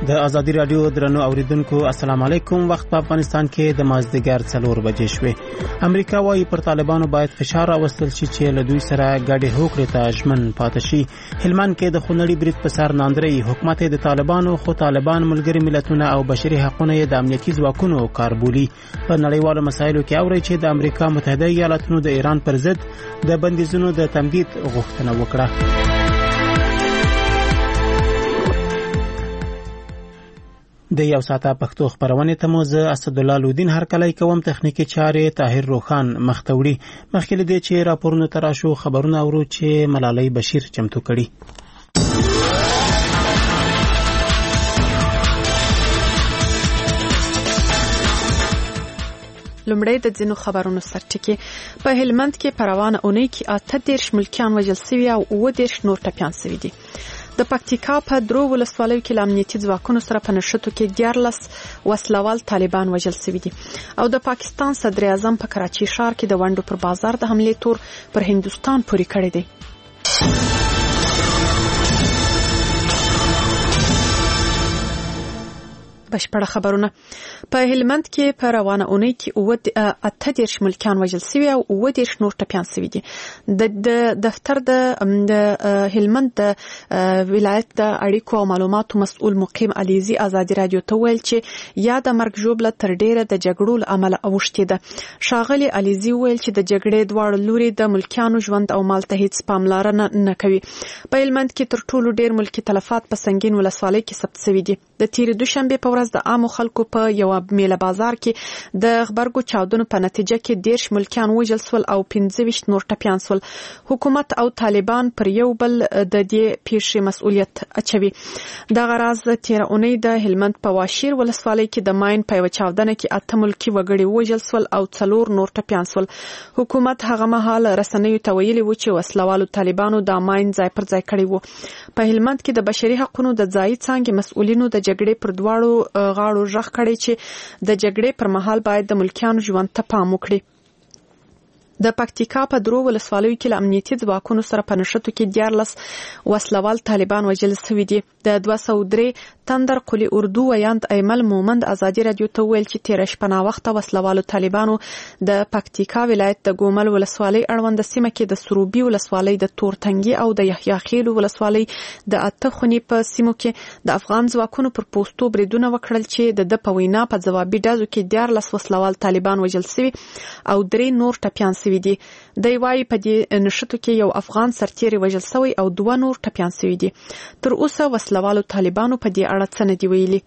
د ازادي رادیو درنو اوریدونکو السلام علیکم. وخت په افغانستان کې د مازدیګر 4 بجې شوې. امریکا وايي پر طالبانو باید فشار راوستل شي چې له دوی سره ګډې هوکړې ته ژمن پاتې شي. هلمند کې د خونړي برید په سر ناندري حکومت د طالبانو خو طالبان ملګری ملتونه او بشري حقوقونه د امنیتي ځواکونو کاربولي. په نړیوالو مسایلو کې اوري چې د امریکا متحده ایالاتونو د ایران پر ضد د بندیزونو د تمدید غوښتنه وکړه. د یو ساعته پښتو خبرونه ته مو زه اسدالله لودین هرکلی کوم. تخنیکی چارې طاهر روخان مختوړي. مخکې دې چې راپورونه تراشو خبرونه اورو چې ملالۍ بشیر چمتو کړي. لومړی د ځینو خبرونو سرټکی. په هلمند کې په روانه اونۍ کې 18 ملکیان وژل شوي او 19 نور ټپیان شوي دي. د پکتیکا په درو ولسوالیو کې امنیتي ځواکونو سره په نښتو کې 14 وسلوال طالبان وژل شوي دي او د پاکستان صدر اعظم په کراچي ښار کې د ونډو پر بازار د حملې تور پر هندستان پورې کړی دی. بشپړه خبرونه. په هلمند کې په روانه اونۍ کې 18 ملکیان وژل شوي او 19 نور ټپیان شوي دي. د دفتر د هلمند د ولایت د اړیکو او معلوماتو مسؤل مقیم علیزي ازادي رادیو ته ویل چې یا د مرګ ژوبله تر ډیره د جګړو له امله اوښتې ده. ښاغلي علیزي ویل چې د جګړې دواړو لوري د ملکیانو ژوند او مال ته هیڅ پاملرنه نه کوي. په هلمند کې تر ټولو ډیر ملکي تلفات په سنگین ولسوالۍ کې ثبت شوي دي. د تیرې دوشنبه په ورځ د عامو خلکو په یو میله بازار کې د غبرګو چاودنو په نتیجه کې 10 ملکیان وژل شول او 25 نور ټپیان شول. حکومت او طالبان پر یو بل د دې پیښې مسؤلیت اچوي. دغه راز تیره اونۍ د هلمند په واشیر ولسوالۍ کې د ماین په یو چاودنه کې 8 ملکي وګړي وژل شول او 4 نور ټپیان شول. حکومت هغه مهال رسنیو ته ویلي و چې وسلوالو طالبانو د ماین ځای پر ځای کړی و. په هلمند کې د بشري حقوقو د ځای څنګه مسؤلینو د جګړې پر دواړو غاړو ژغ کړی چې د جګړې پر مهال باید د ملکیانو ژوند ته پام وکړي. د پکتیکا په درو ولسوالیو کې امنیتي ځواکونو سره په نښتو کې 14 وسلوال طالبان وژل شوي دي. د 203 تندر قلی اردو ویاند ایمل مومند ازادي رادیو ته ویل چې تیر شپه نا وخت وسلوالو طالبانو د پکتیکا ولایت د ګومل ولسوالۍ اړوند سیمه کې د سروبي ولسوالۍ د تورتنګي او د یحیی خیل ولسوالۍ د اتخونی په سیمو کې د افغان ځواکونو پر پوسټو بریدونه وکړل چې د پوینا په ځوابي ډزو کې 14 وسلوال طالبان وژل شوي او 3 نور ټپیان شوي دي. د وايي په دې نښتو کې یو افغان سرتیری وژل شوی او 2 نور ټپیان شوي دي. تر اوسه وسلوالو طالبانو په دې اړه څه نه دی ویلي.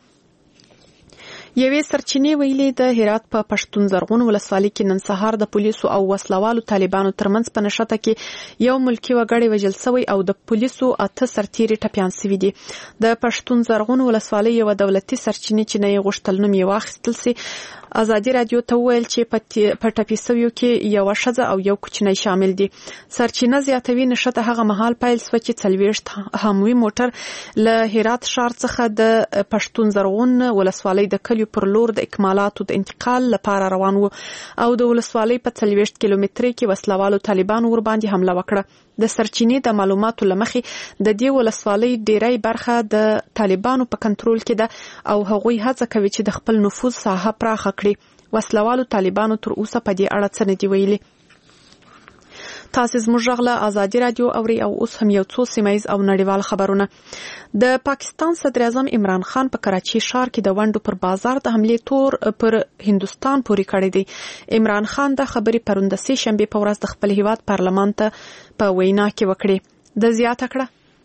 یوې سرچینې ویلي د هرات په پښتون زرغون ولسوالۍ کې نن سهار د پولیسو او وسلوالو طالبانو ترمنځ په نښته کې یو ملکی وګړی وژل شوی او د پولیسو 8 سرتیري ټپیان شوي دي. د پښتون زرغون ولسوالۍ یو دولتي سرچینې چې نه غوښتل نوم یې واخیستل سي ازادي رادیو ته ویل چې په ټپي شویو کې یو ښځه او یو کوچنی شامل دي. سرچینه زیاتوي نښته هغه مهال پیل شو چې 40 هموي موټر له هرات ښار څخه د پښتون زرغون ولسوالۍ د کلیو پر لور د اکمالاتو د انتقال لپاره روان وو او د ولسوالۍ په 40 کیلومترۍ کې وسلوالو طالبان ور باندې حمله وکړه. د سرچینې د معلوماتو لمخې د دې ولسوالۍ ډیری برخه د طالبانو په کنټرول کې ده او هغوی هڅه کوي چې د خپل نفوذ ساحه پراخه کړي. وسلوالو طالبانو تر اوسه په دې اړه څه نه دی ویلي. تاسو زموږ غلا ازادي رادیو اوري او اوس هم یو څو سیمایز او نړیوال خبرونه. د پاکستان صدر اعظم عمران خان په کراچي ښار کې د ونډو پر بازار د حملې تور پر هندستان پورې کړی دی. عمران خان د خبرې پروند سه شنبه په ورځ د خپل هیواد پارلمان ته په وینا کې وکړي. د زیاته کړه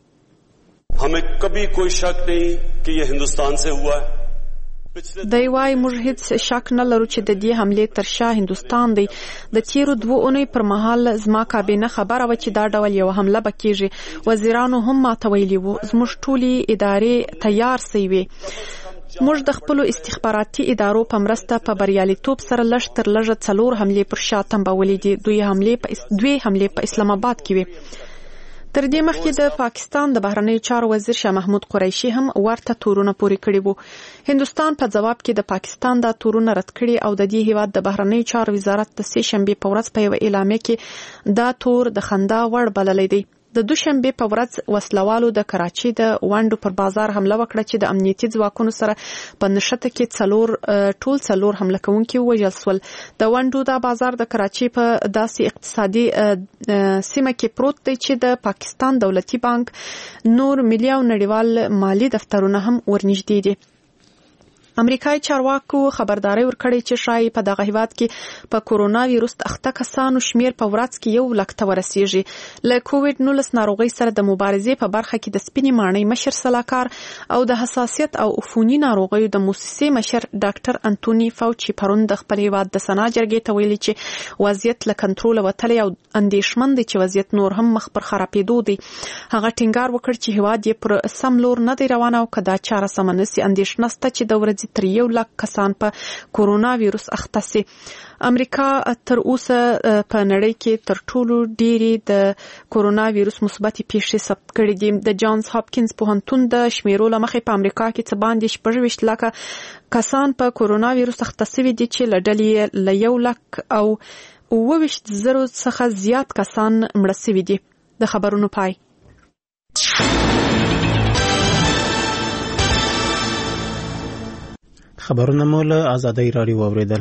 हमें कभी कोई शक नहीं कि ये हिंदुस्तान से हुआ है. دی وايي موږ هیڅ شک نه لرو چې د دې حملې تر شا هندستان دی. د تیرو 2 اونۍ پر مهال زما کابینه خبره و چې دا ډول یو حمله بکیږي. وزیرانو هم ماته ویلي وو زموږ ټولي ادارې تیار سي وي. موږ د خپل استخباراتي ادارو په مرسته په بریالیتوب سره لږ تر لږه 4 حملې پر شا تنبولې دي. دوی حملې په اسلام آباد کې وي. تر دې مخکې د پاکستان د بهرنیو چارو وزیر شاه محمود قریشي هم ورته تورونه پوري کړي وو. هندستان په جواب کې د پاکستان د تورونه رد کړي او د دې هیواد د بهرنیو چارو وزارت د سه شنبه په ورځ په یو اعلامیه کې دا تور د خندا وړ بللی دی. د دوشنبه په ورځ وسلوالو د کراچي د وانډو پر بازار حمله وکړه چې د امنیتي ځواکونو سره په نشته کې ټول حمله کوونکي وژل شول. د وانډو د بازار د کراچي په داسې اقتصادي سیمه کې پروت دی چې د پاکستان دولتي بانک نور ملي او نړیوال مالی دفترونه هم ورنږدې دي. امریکایي چارواکو خبرداري ورکړې چې شایي په دغه هیواد کې په کورونا وایروس اخته کسانو شمیر په ورځ کې 1 لک ته ورسیږي. له کووډ-19 ناروغي سره د مبارزې په برخه کې د سپینې ماڼۍ مشر سلاکار او د حساسیت او عفوني ناروغیو د موسسې مشر ډاکټر انټونی فاوچي پرون د خپل هیواد د سنا جرګې ته ویلي چې وضعیت له کنټرول وتلی او اندېښمن دي چې وضعیت نور هم مخ پر خرابېدو دی. هغه ټینګار وکړ چې هیواد یې پر سم لور نه دی روان او کدا چاره سم نشي اندېښنه سته چې د ورځې تر 1 لک کسان په کورونا وایروس اخته سي. امریکا تر اوسه په نړۍ کې تر ټولو ډېری د کورونا وایروس مثبتې پیښې ثبت کړې دي. د جانز هاپکینز پوهنتون د شمیرو لمخې په امریکا کې څه باندې 26 لک کسان په کورونا وایروس اخته شوي دي چې له ډلې له 1 لک او 22,000 څخه زیات کسان مړه شوي دي. د خبرونو پای. خبرونه مو له آزادۍ راډیو واوریدل.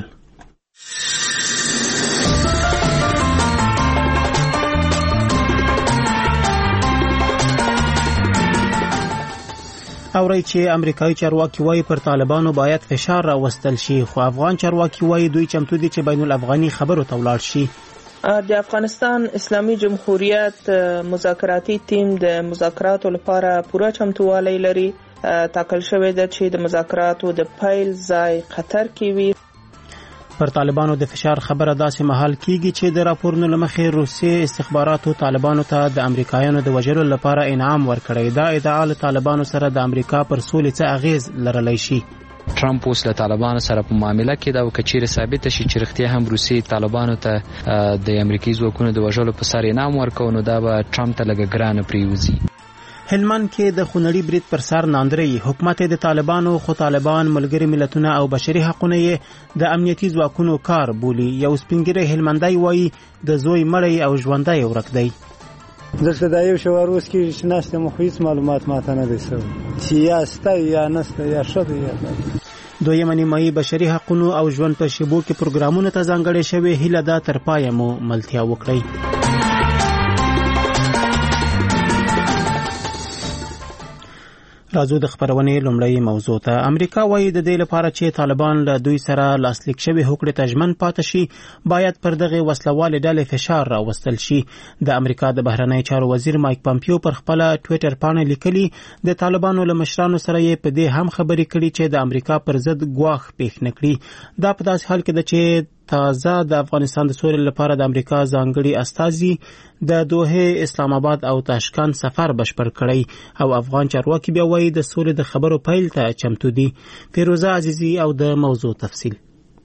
اوري چې امریکایي چارواکي وايي پر طالبانو باید فشار راوستل شي، خو افغان چارواکي وايي دوی چمتو دي چې بین الافغاني خبرو ته ولاړ شي. د افغانستان اسلامي جمهوریت مذاکراتي ټیم د مذاکراتو لپاره پوره چمتووالی لري. تاکل شوې ده چې د مذاکراتو د پیل ځای قطر کې وي. پر طالبانو د فشار خبره داسې مهال کیږي چې د راپورونو لمخې روسي استخباراتو طالبانو ته د امریکایانو د وژلو لپاره انعام ورکړی. دا ادعا له طالبانو سره د امریکا پر سولې څه اغیز لرلی شي. ټرمپ اوس له طالبانو سره په معامله کې دا وکړي ثابت شي چې رښتیا هم روسي طالبانو ته د امریکایي ځواکونو د وژلو په سر انعام ورکوي، نو دا به ټرمپ ته لږ ګرانه پریوزي. هلمند کې د خونړي برید پر سر ناندري حکومت د طالبانو خو طالبان ملګری ملتونه او بشري حقوقونه یې د امنیتي ځواکونو کار بولي. یو سپینګری هلمندای وایي د زوی مړی او ژوندۍ ورک دی. دلته د یو شواروس کې شناسته مخیص معلومات ماته نه دي سوي چې یا ستا یا نسته یا شته یا دویمه نیمایي بشري حقوقونه او ژوند په شیبو کې پروګرامونه ته ځانګړي شوی. هیله ده تر پایه مو ملتیا وکړي. راځو د خبرونې لومړی موضوع ته. امریکا وايي د دې لپاره چې طالبان له دوی سره لاسلیک شوی هوکړې ته ژمن پاتې شي باید پر دغه وسلوالې ډلې فشار راوستل شي. د امریکا د بهرنی چارو وزیر مایک پامپیو پر خپل ټوئیټر باندې لیکلي د طالبانو له مشرانو سره یې په دې هم خبرې کړي چې د امریکا پر ضد ګواښ پېښ نکړي. دا په داسې حال کې ده چې تازه د افغانستان د سولې لپاره د امریکا ځانګړي استازي د دوحه، اسلام آباد او تاشکند سفر بشپړ کړی او افغان چارواکي بیا وایي د سولې د خبرو پیل ته چمتو دي. فیروزه عزیزی او د موضوع تفصیل.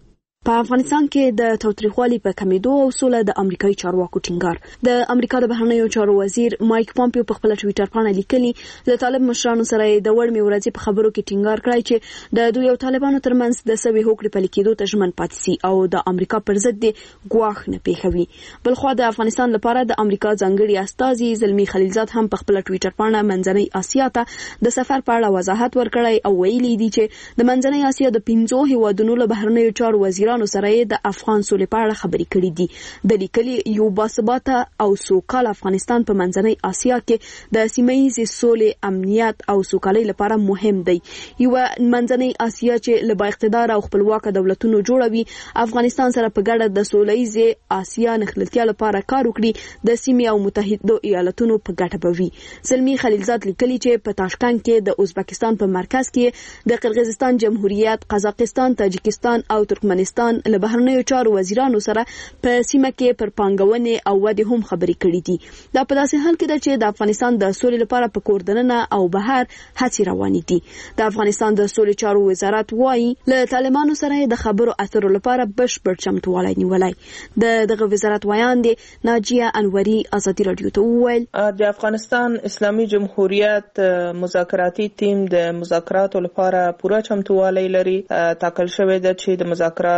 په افغانستان کې د تاوتریخوالي په کمیدو او سوله د امریکایي چارواکو ټینګار. د امریکا د بهرنیو چارو وزیر مایک پامپیو په خپل ټوئیټر باندې لیکلي د طالب مشرانو سره د وړمې ورځې په خبرو کې ټینګار کړی چې د دوی او طالبانو ترمنځ د سوي هوکړې پلي کېدو ته ژمن پاتې سي او د امریکا پر ضد ګواښ نه پیښوي. بلخوا د افغانستان لپاره د امریکا ځانګړي استازي زلمی خلیلزاد هم په خپل ټوئیټر باندې منځنۍ اسیا ته د سفر په اړه وضاحت ورکړی او ویلي دي چې د منځنۍ اسیا د 15 هیوادونو له بهرنیو چارو وزیرانو سره د افغان سولې په اړه خبرې کړې دي. د لیکلي یو باثباته او سوکاله افغانستان په منځنۍ اسیا کې د سیمه‌ییزې سولې، امنیت او سوکالۍ لپاره مهم دی. یو منځنۍ اسیا چې له با اقتدار او خپلواک دولتونو جوړوي، افغانستان سره په ګډه د سوله‌ییزې اسیا نښلتیا لپاره کار وکړي د سیمې او متحده ایالاتونو په ګټه بوي. زلمی خلیلزاد لیکلي چې په تاشکند کې د ازبکستان په مرکز کې د قرغیزستان جمهوریت، قزاقستان، تاجکستان او ترکمنستان له بهرنیو چارو وزیرانو سره په سیمه کې پر پانګونې او ودې هم خبرې کړې دي. دا په داسې حال کې ده چې د افغانستان د سولې لپاره په کور دننه او بهر هڅې روانې دي. د افغانستان د سولې چارو وزارت وايي له طالبانو سره د خبرو اترو لپاره بشپړ چمتووالی نیولی. دغه وزارت وایان دي ناجیه انوري ازادي رادیو ته وویل د افغانستان اسلامي جمهوریت مذاکراتي ټیم د مذاکراتو لپاره پوره چمتووالی لري. تاکل شوې ده چې د مذاکراتو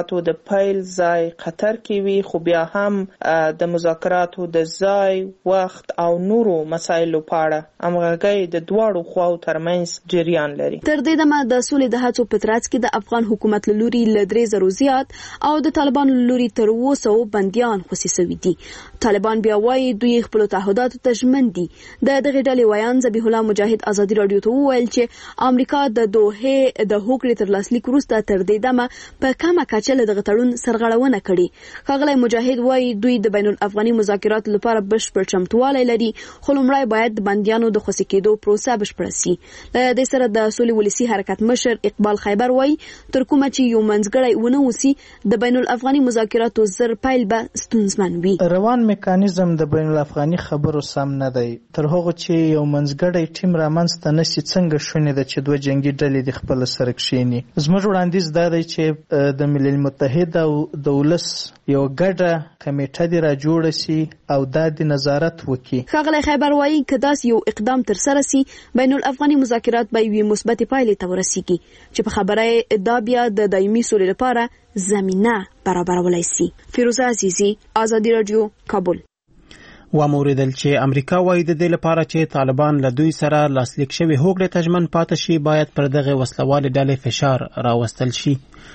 مذاکراتو د پیل ځای قطر کې وي، خو بیا هم د مذاکراتو د ځای، وخت او نورو مسایلو په اړه همغږي د دواړو خواو ترمنځ جریان لري. تر دې دمه د سولې د هڅو په ترڅ کې د افغان حکومت له لوري له 3,000 زیات او د طالبانو له لوري تر 200 بندیان خوشي شوي دي. طالبان بیا وایي دوی خپل تعهداتو ته ژمن دي. دغه ډلې ویان ذبیح الله مجاهد ازادي رادیو ته وویل چې امریکا د دوحه د هوکړې تر لاسلیک وروسته تر دې دمه په کومه کچه له دغه تړون سرغړونه کړې. ښاغلی مجاهد وایي دوی د بین الافغاني مذاکراتو لپاره بشپړ چمتووالی لري، خو لومړی باید د بندیانو د خوشي کېدو پروسه بشپړه شي. له دې سره د سولې ولسي حرکت مشر اقبال خیبر وایي تر کومه چې یو منځګړی ونه وسی د بین الافغاني مذاکراتو زر پیل به ستونزمن وي. روان میکانیزم د بین الافغاني خبرو سم نه دی. تر هغه چې یو منځګړی ټیم رامنځته نشي څنګه شونې ده چې دوه جنگي ډلې د خپل سره کښیني. زموږ وړاندیز دا دی چې د ملل متحد او د ولس یو ګډه کمیټه دی را جوړه سي او د نظارت وکړي. ښاغلی خیبر وایي که داسې یو اقدام تر سره سي بین الافغاني مذاکرات به یوې مثبتې پایلې ته ورسیږي چې په خبره دا بیا د دایمي سولې لپاره زمینه برابرولای سي. فیروزه عزیزی، آزادی رادیو، کابل. وموریدل چې امریکا وایي د دې لپاره چې طالبان له دوی سره لاسلیک شوی هوکړې ته ژمن پاتې شي باید پر دغه وسلوالې ډلې فشار راوستل شي.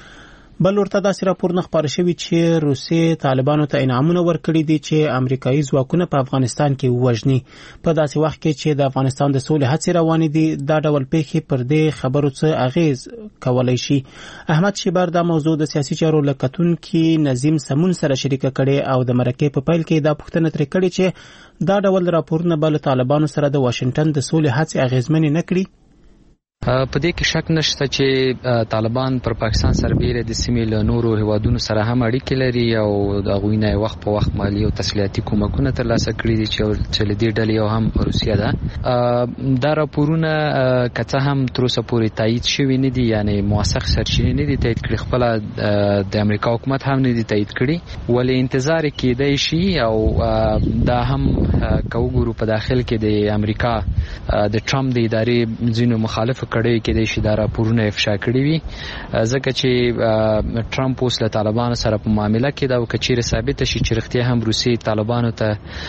بل ورته داسې راپورونه خپاره شوي چې روسیې طالبانو ته انعامونه ورکړي دي چې امریکایي ځواکونه په افغانستان کې ووژني. په داسې وخت کې چې د افغانستان د سولې هڅې روانې دي، دا ډول پیښې پر دې خبرو څه اغیز کولی شي. احمد شیبر دا موضوع د سیاسي چارو له کتونکي نظیم سمون سره شریکه کړې او د مرکې په پیل کې دا پوښتنه ترې کړې چې دا ډول راپورونه به له طالبانو سره د واشنګټن د سولې هڅې اغیزمنې نه کړي. په دې کې شک نشته چې طالبان پر پاکستان سربېره د سیمې له نورو هیوادونو سره هم اړیکې لري او د هغوی نه وخت په وخت مالي او تسلیحاتي کومکونه ترلاسه کړي دي چې له دې ډلې یو هم روسیه ده. دا راپورونه که څه هم تر اوسه پورې تایید شوي نه دي، یعنې موثق سرچینې نه دي تایید کړي، خپله د امریکا حکومت هم نه دي تایید کړي، ولې انتظار کېدی شي او دا هم که وګورو په داخل کې د امریکا د ټرمپ د ادارې ځینو مخالفو کړي کېدای شي دا راپورونه افشا کړي وي، ځکه چې ټرمپ اوس له طالبانو سره په معامله کې دا که چیرې ثابته شي چې رښتیا هم روسیې طالبانو ته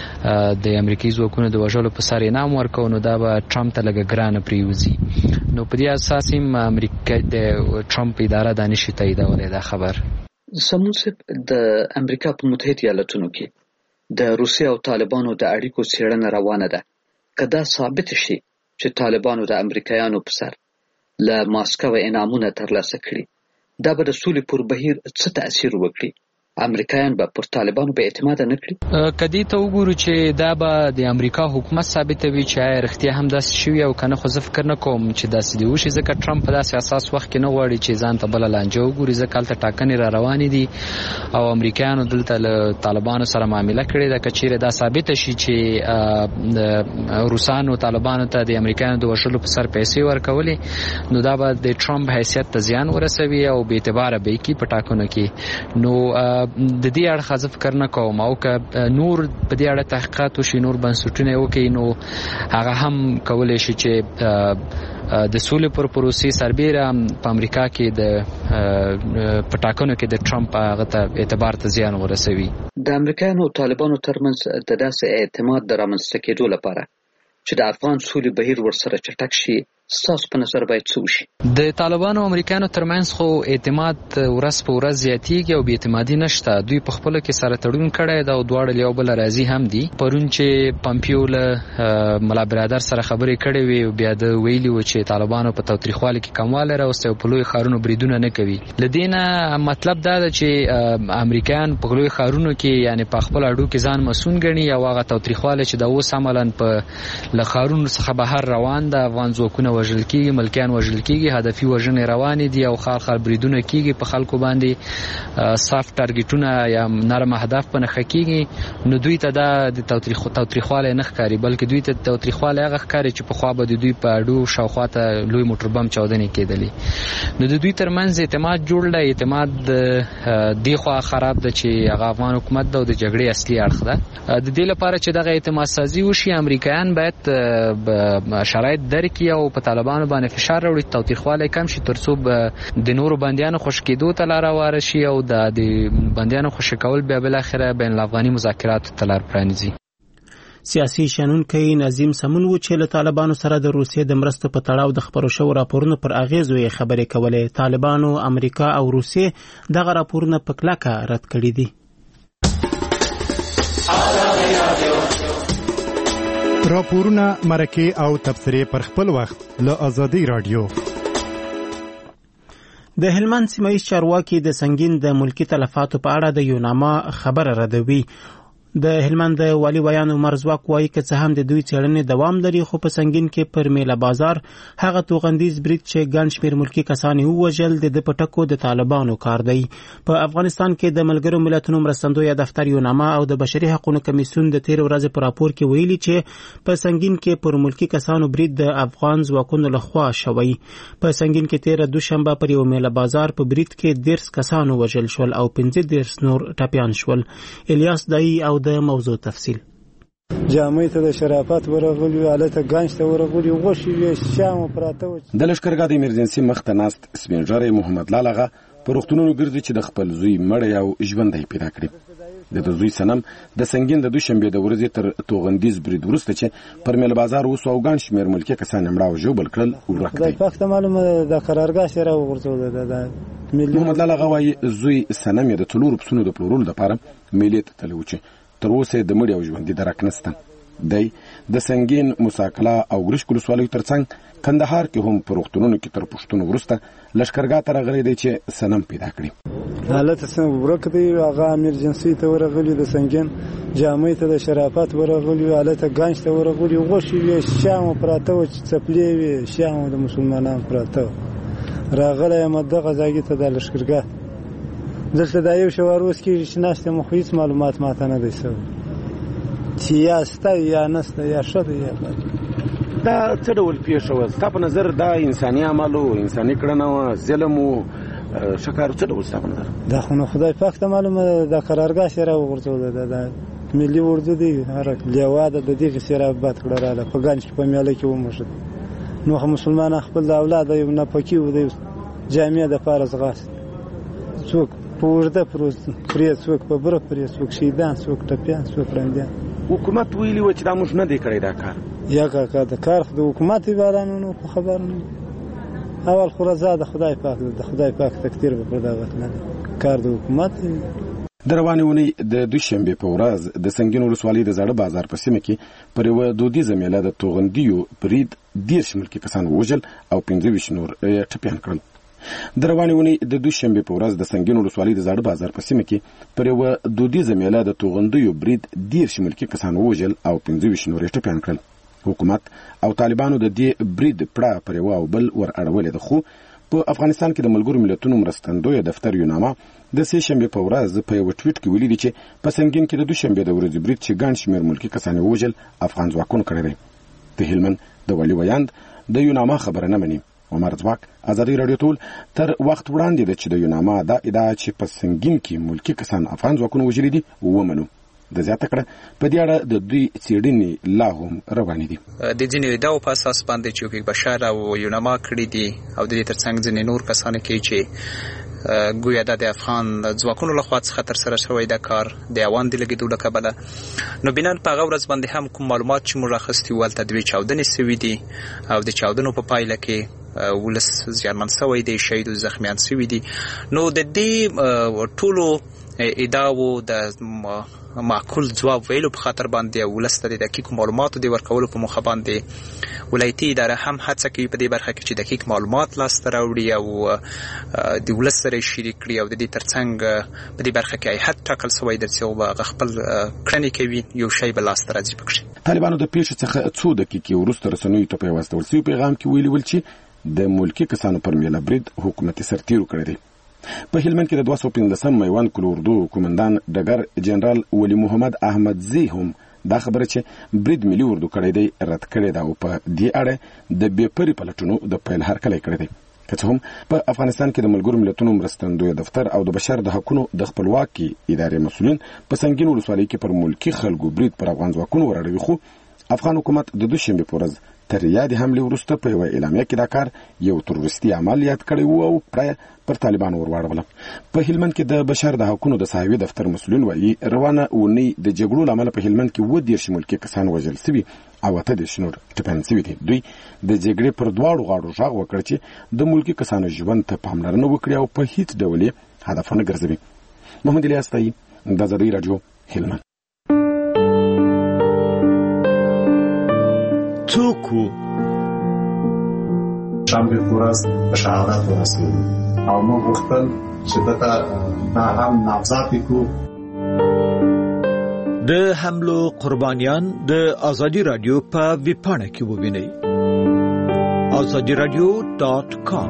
د امریکایي ځواکونو د وژلو په سر انعام ورکوي، نو دا به ټرمپ ته لږه ګرانه پرېوځي. نو په دې اساس هم امریکا د ټرمپ اداره دا نشي تاییدولی دا خبر. سمون صاحب، د امریکا په متحد ایالتونو کې د روسیې او طالبانو د اړیکو څېړنه روانه ده. که دا ثابت شي چې طالبانو د امریکایانو په سر له ماسکو انعامونه ترلاسه کړي، دا به د سولې پر بهیر څه تأثیر وکړي؟ امریکایان به پر طالبانو به اعتماد نه کړي؟ که دې ته وګورو چې دا به د امریکا حکومت ثابتوي چې آیا رښتیا هم داسې شوي او که نه، خو زه فکر نه کوم چې داسې دې وشي، ځکه ټرمپ په داسې اساس وخت کې نه غواړي چې ځان ته بله لانجه وګوري، ځکه هلته ټاکنې را روانې دي او امریکایانو دلته له طالبانو سره معامله کړې ده. که چیرې دا ثابته شي چې روسانو طالبانو ته د امریکایانو د وژلو په سر پیسې ورکولې، نو دا به د ټرمپ حیثیت ته زیان ورسوي او بې اعتباره به یې کړي په ټاکنو کې. نو د دې اړخه زه فکر نه کوم، او که نور په دې اړه تحقیقات وشي، نور بنسټونه وکړي، نو هغه هم کولی شي چې د سولې پر پروسې سربېره په امریکا کې د په ټاکنو کې د ټرمپ هغه ته اعتبار ته زیان ورسوي. د امریکایانو او طالبانو ترمنځ د داسې اعتماد د رامنځته کېدو لپاره چې د افغان سولې بهیر ورسره چټک شي، ستاسو په نظر باید څه وشي؟ د طالبانو او امریکایانو ترمنځ خو اعتماد ورځ په ورځ زیاتیږي او بې اعتمادي نشته. دوی په خپله کې سره تړون کړی دا او دواړه له یو بله راضي هم دي. پرون چې پمپیو له ملا برادر سره خبرې کړې وې، بیا د ویلي و چې طالبانو په تاوتریخوالي کې کموالی راوستی او په لوی ښارونو بریدونه نه کوي. له دې نه مطلب دا ده چې امریکایان په لوی ښارونو کې یعنې په خپل اډو کې ځان مسؤون ګڼي او هغه تاوتریخوالی چې دا اوس عملا په له ښارونو څخه بهر روان ده، افغان ځواکونه وژل کېږي، ملکیان وژل کېږي، هدفي وژنې روانې دي او خال خال بریدونه کېږي، په خلکو باندې سافت ټارګېټونه یا نرم اهداف په نښه کېږي. نو دوی ته دا د تاوتریخوالی نه ښکاري، بلکې دوی ته تاوتریخوالی هغه ښکاري چې پخوا به د دوی په اډو شاوخوا ته لوی موټر بم چاودنې کېدلې. نو د دوی ترمنځ اعتماد جوړ دی. اعتماد دې خوا خراب ده چې هغه افغان حکومت ده او د جګړې اصلي اړخ ده. د دې لپاره چې دغه اعتماد سازي وشي، امریکایان باید شرایط درکړي او په په طالبانو باندې فشار راوړي، تاوتریخوالی کم شي، ترڅو د نورو بندیانو خوشي کېدو ته لار هواره شي او د بندیانو خوشي کول بیا بالاخره بین الافغاني مذاکراتو ته لار پرانیزي. سیاسي شنونکی نظیم سمون و چې له طالبانو سره د روسیې د مرستو په تړاو د خبرو شوو راپورونو پر اغیزو یې خبرې کولې. طالبانو امریکا او روسیې دغه راپورونه په کلکه رد کړي دي. راپورونه، مرکې او تبصرې پر خپل وخت له آزادۍ رادیو. د هلمند سیمه‌ییز چارواکي د سنگین د ملکی تلفاتو په اړه د یوناما خبره ردوي. د هلمند والي ویان عمر ځواک وایي که څه هم د دوی څېړنې دوام لري، خو په سنگین کې پر میله بازار هغه توغندیز برید چې ګڼ شمېر ملکي کسان یې ووژل د په ټکو د طالبانو کار دی. په افغانستان کې د ملګرو ملتونو مرستندویه دفتر یوناما او د بشري حقوقو کمیسیون د تیر ورځې په راپور کې ویلي چې په سنگین کې پر ملکي کسانو برید د افغان ځواکونو لخوا شوی. په سنگین کې تیر دوشنبه پر یو میله بازار په برید کې 10 کسان وژل شول او 15 نور ټپیان شول. الیاس دای او د موضوع تفصیل. جامعې ته د شرافت ورغلي، حالت ګنج ته ورغلي، غوښې وې شام پراته و. د لشکرګاه د ایمرجنسي مخ ته ناست سپینږیری محمد لالغه په روغتونونو ګرځي چې د خپل زوی مړی او ژوندی پیدا کړي. د زوی سنم د سنگین د دوشنبه د ورځې تر توغندیز برید وروسته چې پر میل بازار وسو او ګڼ شمېر ملکي کسان مړه او ژوبل کړل ورک دی. د پخته معلومه د قرارګاه سره وګرځول د محمد لالغه وايي زوی سنم د څلور پسونو د پلورلو لپاره میلې ته تللی و چې تر اوسه د مړي او ژوندي درک نشته. دی د سنگین، موساکلا او ګرشک ولسوالیو ترڅنګ کندهار کې هم په روغتونونو کې تر پوښتنو وروسته لشکرګاه ته راغلی دی چې سنم پیدا کړي. حالت څنګه ورک دی؟ هغه ایمرجنسي ته ورغلي، د سنگین جامعې ته د شرافت ورغلي، حالت ګنج ته ورغلي، غوښې وې شام پراته و چې څپلې وې شام د مسلمانانو پراته و. راغلی یم دغه ځای ته د لشکرګاه دلته دا یو شواروس کې چې ناشته مو هیڅ معلومات ماته نه دی سوی چې یا ستا یا نسته یا ښه دی یا بد. دا څه ډول پیښه وه؟ ستا په نظر دا انساني عمل و، انساني کړنه وه، ظلم و، ښه کار څه ډول ستا په نظر؟ دا خو نو خدای پاک ته معلومه ده. د قرارګاه سره وغورځوله، د ملي اردو دی هر لیوا ده، د دغې سره بد کړه راله په ګنج کې په میله کې وموښد. نو خو مسلمان خپل د اولاد یو ناپاکي و د جامع د پاره ځغاست، څوک په اوږده پرې، څوک په بره پرې، څوک شهیدان، څوک ټپیان، څوک ړندیان. حکومت ویلي و چې دا موږ نه دی کړی دا کار. یا کاکا د کار خو د حکومت عبارانو نو په خبر نه. اول خو رضا د خدای پاک ده، د خدای پاک تقدیر به پر دغه نه دی، کار د حکومت دی. د روانې اونۍ د دوشنبې په ورځ د سنگین ولسوالۍ د زاړه بازار په سیمه کې پر یوه دودیزه میله د توغندیو برید 10 ملکي کسان ووژل او 15 نور ټپیان کړل. د روانې اونۍ د دوشنبې په ورځ د سنگین ولسوالۍ د زاړه بازار په سیمه کې پر یوه دودیزه میله د توغندیو برید 10 ملکي کسان ووژل او 15 نور ټپیان کړل. حکومت او طالبانو د دې برید پړه پر یوه او بل ور اړولې ده، خو په افغانستان کې د ملګرو ملتونو مرستندویه دفتر یوناما د سه شنبه په ورځ په یو ټویټ کې ویلي چې په سنگین کې د دوشنبه د ورځې برید چې ګڼ شمېر ملکي کسان وژل افغان ځواکونو کړی دی. د هلمند د والي ویاند د یوناما خبره نه مني. عمر ځواک ازادي رادیو ټول تر وخت وړاندې ده چې د یوناما دا ادعا چې په سنگین کې ملکي کسان افغان ځواکونو وژلي دي ومنو. د زیاته کړه په دې اړه د دوی څېړنې لا هم روانې دي. د ځینې ادعاو په اساس باندې چې حقوق بشر او یوناما کړي دي او د دې ترڅنګ ځینې نور کسان کوي چې ګویا د افغان ځواکونو لخوا څخه ترسره شوی دا کار د اوان د لګیدو له کبله. نو بنان په هغه ورځ باندې هم کوم معلومات چې موږ راخستي ول تدوی چاودنې سوي دي او د چاودنو په پایله کې ولس زیانمن شوی دی، شهید او زخمیان شوي دي. نو د دې ټولو ادعاو د معقول ځواب ویلو په خاطر باندې ولس ته د دقیق معلوماتو د ورکولو په مخه باندې ولایتي اداره هم هڅه کوي په دې برخه کې چې دقیق معلومات لاسته راوړي او د ولس سره شریک کړي او د دې ترڅنګ په دې برخه کې هیڅ ټاکل شوی درڅ او خپل کړنې کوي یو شی به لاسته راځي پکې. طالبانو د پیښې څخه څو دقیقې وروسته رسنیو ته په واسطه ورسوي پیغام کې ویلي ول چې د ملکي کسانو پر میله برید حکومت سرتیرو کړی دی. په هلمند کې د 215 میوان کل اردو قومندان ډګر جنرال ولی محمد احمد زی هم دا خبره چې برید ملي اردو کړی دی رد کړی دا او په دې اړه د بېپري پلټونو د پیل هرکلی کړی دی. که څه هم په افغانستان کې د ملګرو ملتونو مرستندویه دفتر او د بشر د حقونو د خپلواکي ادارې مسؤلین په سنگین ولسوالۍ کې پر ملکي خلکو برید پر افغان ځواکونو وراړوي، خو افغان حکومت د دوشنبه په ورځ تر یادې حملې وروسته په یوه اعلامیه کې دا کار یو تروریستي عمل یاد کړی و او پر طالبانو ورواړوله. په هلمند کې د بشر د حقونو د ساحوي دفتر مسؤلین وایي روانه اونۍ د جګړو له امله په هلمند کې 30 ملکي کسان وژل شوي او 30 نور ټپیان شوي دي. دوی د جګړې پر دواړو غاړو غږ وکړ چې د ملکي کسانو ژوند ته پاملرنه وکړي او په هیڅ ډول یې هدف ونه ګرځوي. محمد الیاس طیب، د آزادۍ راډیو، هلمند. څوک شنبه ورځ په شهادت ورسېدو او موږ غوښتل چې دغه هم نامزد کړو. د حملو قربانیان د آزادۍ رادیو په ویبپاڼه کې ووینئ. azadiradio.com.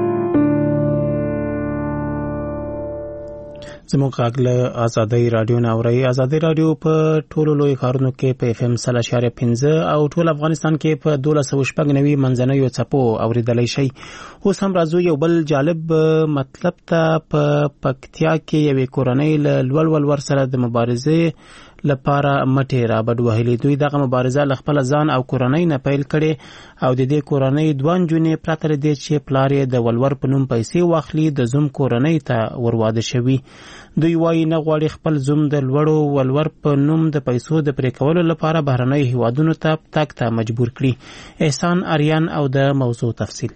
زموږ غږ له آزادۍ رادیو نه اورئ. آزادۍ رادیو په ټولو لوی ښارونو کې په FM 0.5 او ټول افغانستان کې په 1290 منځنیو څپو اوریدلای شئ. اوس هم راځو یو بل جالب مطلب ته. په پکتیا کې یوې کورنۍ له لوړ ولور سره د مبارزې لپاره مټې رابډ وهلې. دوی دغه مبارزه له خپل ځان او کورنۍ نه پیل کړي او د دې کورنۍ 2 نجونې پرته له دې چې پلار یې د ولور په نوم پیسې واخلي د زوم کورنۍ ته ورواده شوي. دوی وایي نه غواړي خپل زوم د لوړو ولور په نوم د پیسو د پرې کولو لپاره بهرنیو هیوادونو ته تګ ته مجبور کړي. احسان اریان او د موضوع تفصیل.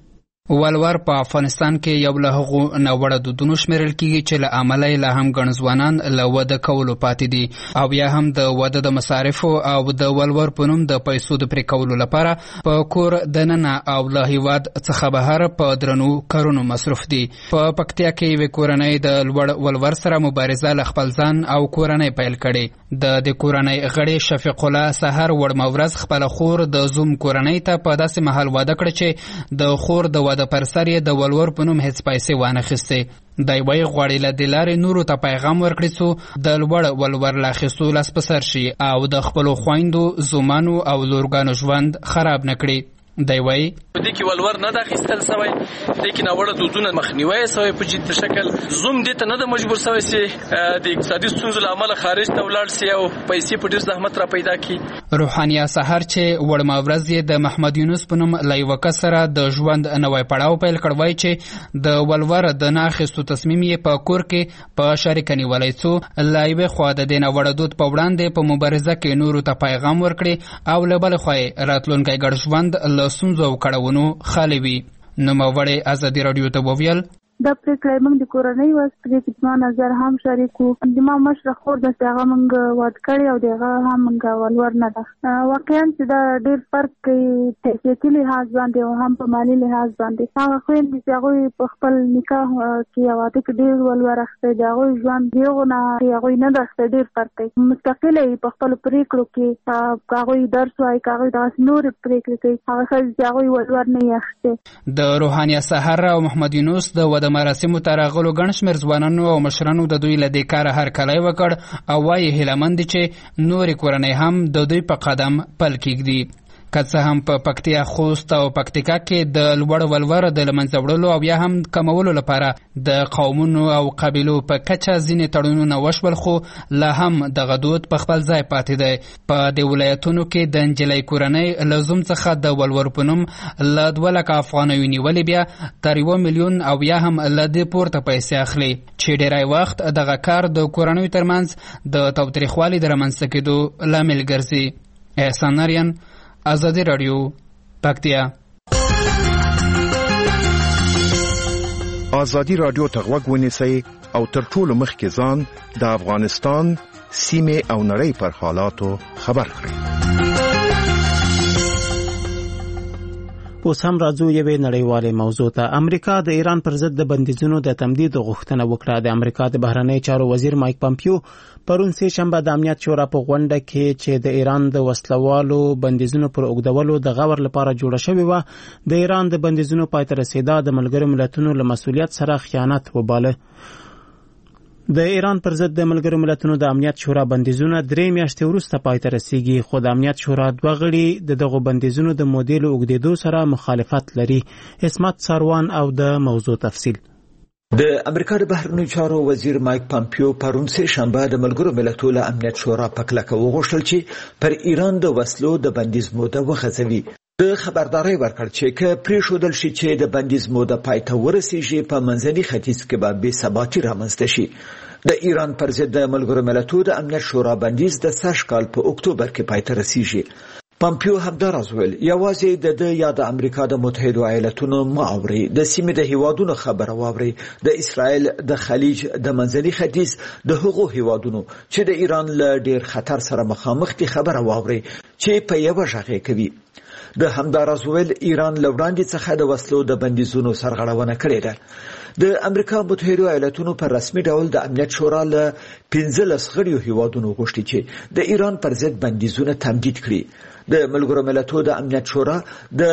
ولور په افغانستان کې یو له هغو ناوړه دودونو شمیرل کیږي چې له عمله له هم ګڼ ځوانان له واده کولو پاتې دي او یا هم د واده د مصارفو او د ولور په نوم د پیسو د پرې کولو لپاره په کور دننه او له هیواد څخه بهر په درنو کارونو مصروف دي. په پکتیا کې یوې کورنۍ د لوړ ولور سره مبارزه له خپل ځان او کورنۍ پیل کړي. د کورنۍ غړي شفیق الله سحر وړمه ورځ خپل خور د زوم کورنۍ ته په داسې محل واده کړ چې د خور د واده پر سر یې د ولور په نوم هیڅ پیسې وانه خستې. دی وایي غواړي له دې لارې نورو ته پیغام ورکړي څو د لوړ ولور له اخیستو لاس په سر شي او د خپلو خویندو، زومانو او لورګانو ژوند خراب نه کړي. دی وایي دې کې ولور نه د اخیستل سوی، دې کې ناوړه دودونه مخنیوی سوی په جدي شکل. زوم دې ته نه د مجبور سوی چې د اقتصادي ستونزو له امله خارج ته ولاړ سي او پیسې په ډېر زحمت را پیدا کړي. روحانیه سحر چې وړمه ورځ یې د محمد یونس په نوم له یوه کس سره د ژوند نوی پړاو پیل کړ، وایي چې د ولور د نه اخیستو تصمیم یې په کور کې په شریکه نیولی څو له یوې خوا د دې ناوړه دود په وړاندې په مبارزه کې نورو ته پیغام ورکړي او له بلې خوا یې راتلونکی ګډ ژوند له ستونزو او کړاوونو خالي وي. نوموړی ازادي راډیو ته وویل دا پریکړه موږ د کورنۍ واس پرې کې ما نظر هم شریک وو. د ما مشره خور د هغه موږ واد کړی او دغه هم موږ ولور نه ده. واقعا چې دا ډېر فرق کوي په لحاظ باندې او هم په مالی لحاظ باندې. هغه خويندې چې هغه په خپل نکاح کې واده کې ډېر ولور اخته دي، هغه ژوند دیغه نه هغه نه ده، ډېر فرق کوي. مستقله په خپل پریکړو کې هغه درس وايي، هغه د نور پریکړې کوي، هغه ولور نه اخته. د روحانیه سحر او محمد یونس د مراسمو ته راغلو ګڼ شمېر ځوانانو او مشرانو د دوی له دې کاره هرکلی وکړ او وایي هیلهمند دي چې نورې کورنۍ هم د دوی په قدم پل کېږدي. که څه هم په پکتیا، خوست او پکتیکا کې د لوړ ولور د له منځه وړلو او یا هم کمولو لپاره د قومونو او قبیلو په کچه ځینې تړونونه وشول، خو لا هم دغه دود په خپل ځای پاتې دی. په دې ولایتونو کې د نجلۍ کورنۍ له زوم څخه د ولور په نوم له 2 لکه افغانیو نیولې بیا تر 1 میلیون او یا هم له دې پورته پیسې اخلي چې ډېری وخت دغه کار د کورنیو ترمنځ د تاوتریخوالي د رامنځته کېدو لامل ګرځي. احسان اریان، آزادی رادیو، پکتیا. آزادی رادیو ته غوږ ونیسئ او تر ټولو مخکې ځان د افغانستان سیمې او نړۍ پر حالاتو خبر کړئ. اوس هم راځو یوې نړیوالې موضوع ته. امریکا د ایران پر ضد د بندیزونو د تمدید غوښتنه وکړه. د امریکا د بهرنیو چارو وزیر مایک پامپیو پرون سه شنبه د امنیت شورا په غونډه کې چې د ایران د وسلوالو بندیزونو پر اوږدولو د غور لپاره جوړه شوې و، د ایران د بندیزونو پای ته رسیدا د ملګرو ملتونو له مسؤلیت سره خیانت وباله. د ایران پر ضد د ملګرو ملتونو د امنیت شورا بندیزونه 3 میاشتې وروسته پای ته رسیږي، خو د امنیت شورا 2 غړي د دغو بندیزونو د مودې له اوږدېدو سره مخالفت لري. اسمت ساروان او د موضوع تفصیل. د امریکا د بهرنیو چارو وزیر مایک پامپیو پرون سه شنبه د ملګرو ملتونو له امنیت شورا په کلکه وغوښتل چې پر ایران د وسلو د بندیز موده وغځوي. د خبرداري ورکړ چې که پریښودل شي چې د بندیز موده پای ته ورسیږي په منځني ختیځ کې به بې ثباتي رامنځته شي. د ایران پر ضد د ملګرو ملتونو د امنیت شورا بندیز د سږ کال په اکتوبر کې پای ته رسیږي. پامپیو همداراز ویل یوازې د یا د امریکا د متحده ایالاتونو معاوري د سیمې د هیوادونو خبره واوري د اسرائیل د خلیج د منځني ختیځ د هغو هیوادونو چې د ایران له ډیر خطر سره مخامخ دي خبره واوري چې په یو ژغه کوي. د همداراز ویل ایران له وړاندې څخه د وسلو د بندیزونو سرغړونه کړې ده. د امریکا متحده ایالاتونو پر رسمي ډول د امنیت شورا له 15 غړیو هیوادونو غوښتي چې د ایران پر ضد بندیزونه تمدید کړي. د ملګرو ملتونو د امنیت شورا د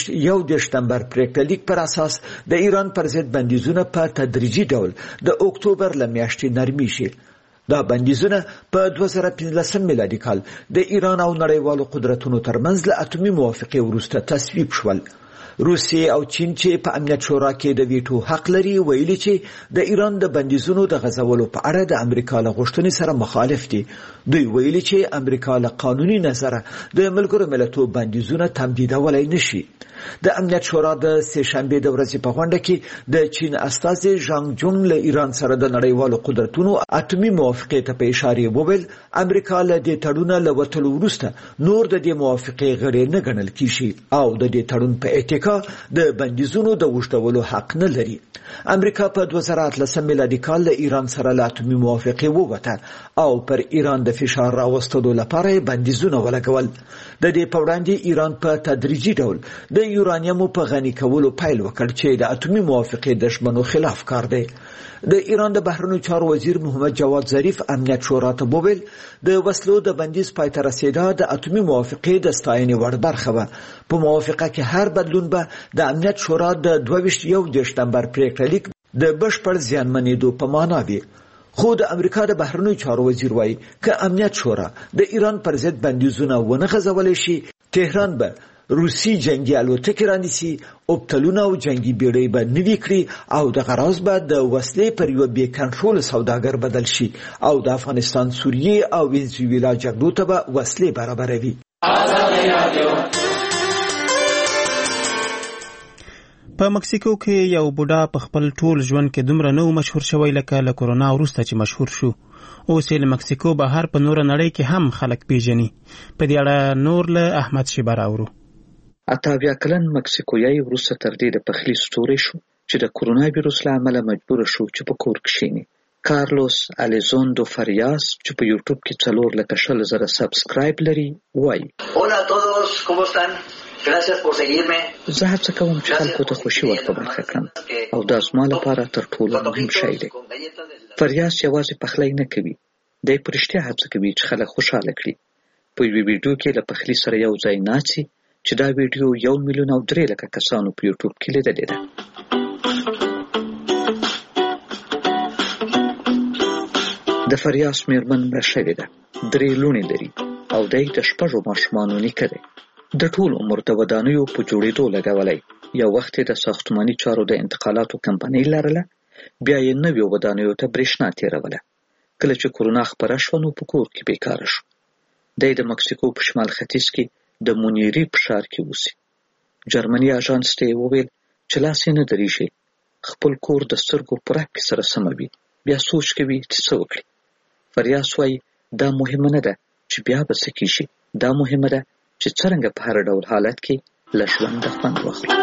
21 دسمبر پریکړه لیک پر اساس د ایران پر ضد بندیزونه په تدریجي ډول د اکتوبر له میاشتې نرمي شي. دا بندیزونه په 2015 میلادي کال د ایران او نړیوالو قدرتونو ترمنځ له اتمي موافقې وروسته تصویب شول. روسیه او چین چې په امنیت شورا کې د ویټو حق لري ویلي چې د ایران د بندیزونو د غځولو په اړه د امریکا له غوښتنې سره مخالف دي. دوی ویلي چې امریکا له قانوني نظره د ملګرو ملتونو بندیزونه تمدیدولای نشي. د امنیت شورا د سه شنبه د ورځې په غونډه کې د چین استازي ژانګ جونګ له ایران سره د نړیوالو قدرتونو اتمي موافقې ته په اشاره وویل امریکا له دې تړون له وټلو وروسته نور د دې موافقې غړي نه ګڼل کیږي او د دې تړون په اتکا د بندیزونو د وشتولو حق نه لري. امریکا په 2013 میلادي کال له ایران سره له اتمي موافقې ووته او پر ایران د فشار راوستلو لپاره بندیزونه ولګول. د دې په وړاندې ایران په تدریجي ډول د یورانیم په غني کولو پیل وکړ چې د اتمي موافقې د شمنو خلاف کار دی. د ایران د بهرنیو چارو وزیر محمد جواد ظریف امنیت شورا ته وویل د وسلو د بندیز پای ته رسیدا د اتمي موافقې د ستاینې وړ برخه وه. په موافقه کې هر بدلون به د امنیت شورا د 21 دسمبر پریکړه لیک د بشپړ زیانمنېدو په معنا وي. خو د امریکا د بهرنیو چارو وزیر وایي که امنیت شورا د ایران پر ضد بندیزونه ونه غځولی شي تهران به روسي جنگي الوتکې رانیسي اوبتلونه او جنگي بیړۍ به نوي کړي او د غراز به د وسلې پر یو بې کنټرول سوداګر بدل شي او د افغانستان سوریې او وینزویلا جګړو ته به وسلې برابروي. په مکسیکو کې یو بوډا په خپل ټول ژوند کې دومره نو مشهور شوی لکه له کورونا وروسته چې مشهور شو. اوس یې له مکسیکو بهر په نور نړۍ کې هم خلک پیژني. په دې اړه نور له احمد شیبه راوړو. 88 کلن مکسیکویي وروسته تر دې د پخلي ستوری شو چې د کورونا ویروس له امله مجبور شو چې په کور کښیني. کارلوس الیزوندو فریاس چې په یوټیوب کې 4,000 سبسکرایب لري وایي Hola a todos, ¿cómo están? Gracias por seguirme. زه هڅه کوم چې خلکو ته خوشي ورته برخه کړم او دا زما لپاره تر ټولو مهم شی دی. فریاس یوازې پخلی نه کوي، دی په رښتیا هڅه کوي چې خلک خوشحاله کړي. په یوې ویډیو کې له پخلي سره یو ځای ناڅي چې دا ویډیو 1,300,000 کسانو په یوټیوب کې لیدلې ده. د فریاس میرمن مړه شوې ده، 3 لوڼې لري او دی د 6 ماشومانو نیکه دی. د ټول عمر د ودانیو په جوړېدو لګولی. یو وخت د ساختماني چارو د انتقالاتو کمپنۍ لرله، بیا یې نویو ودانیو ته برېښنا تېروله. کله چې کورونا خپره شوه نو په کور کې بیکاره شو. دی د مکسیکو په شمال ختیځ کې د مونیری په ښار کې اوسي. جرمني اژانس ته یې وویل چې لاس یې نه درېږي، خپل کور د سترګو په رپ کې سره سموي، بیا سوچ کوي چې څه وکړي. فریاس وایي دا مهمه نه ده چې بیا به څه کېږي، دا مهمه ده چې څرنګه په هر ډول حالت کې له ژونده خوند واخلو.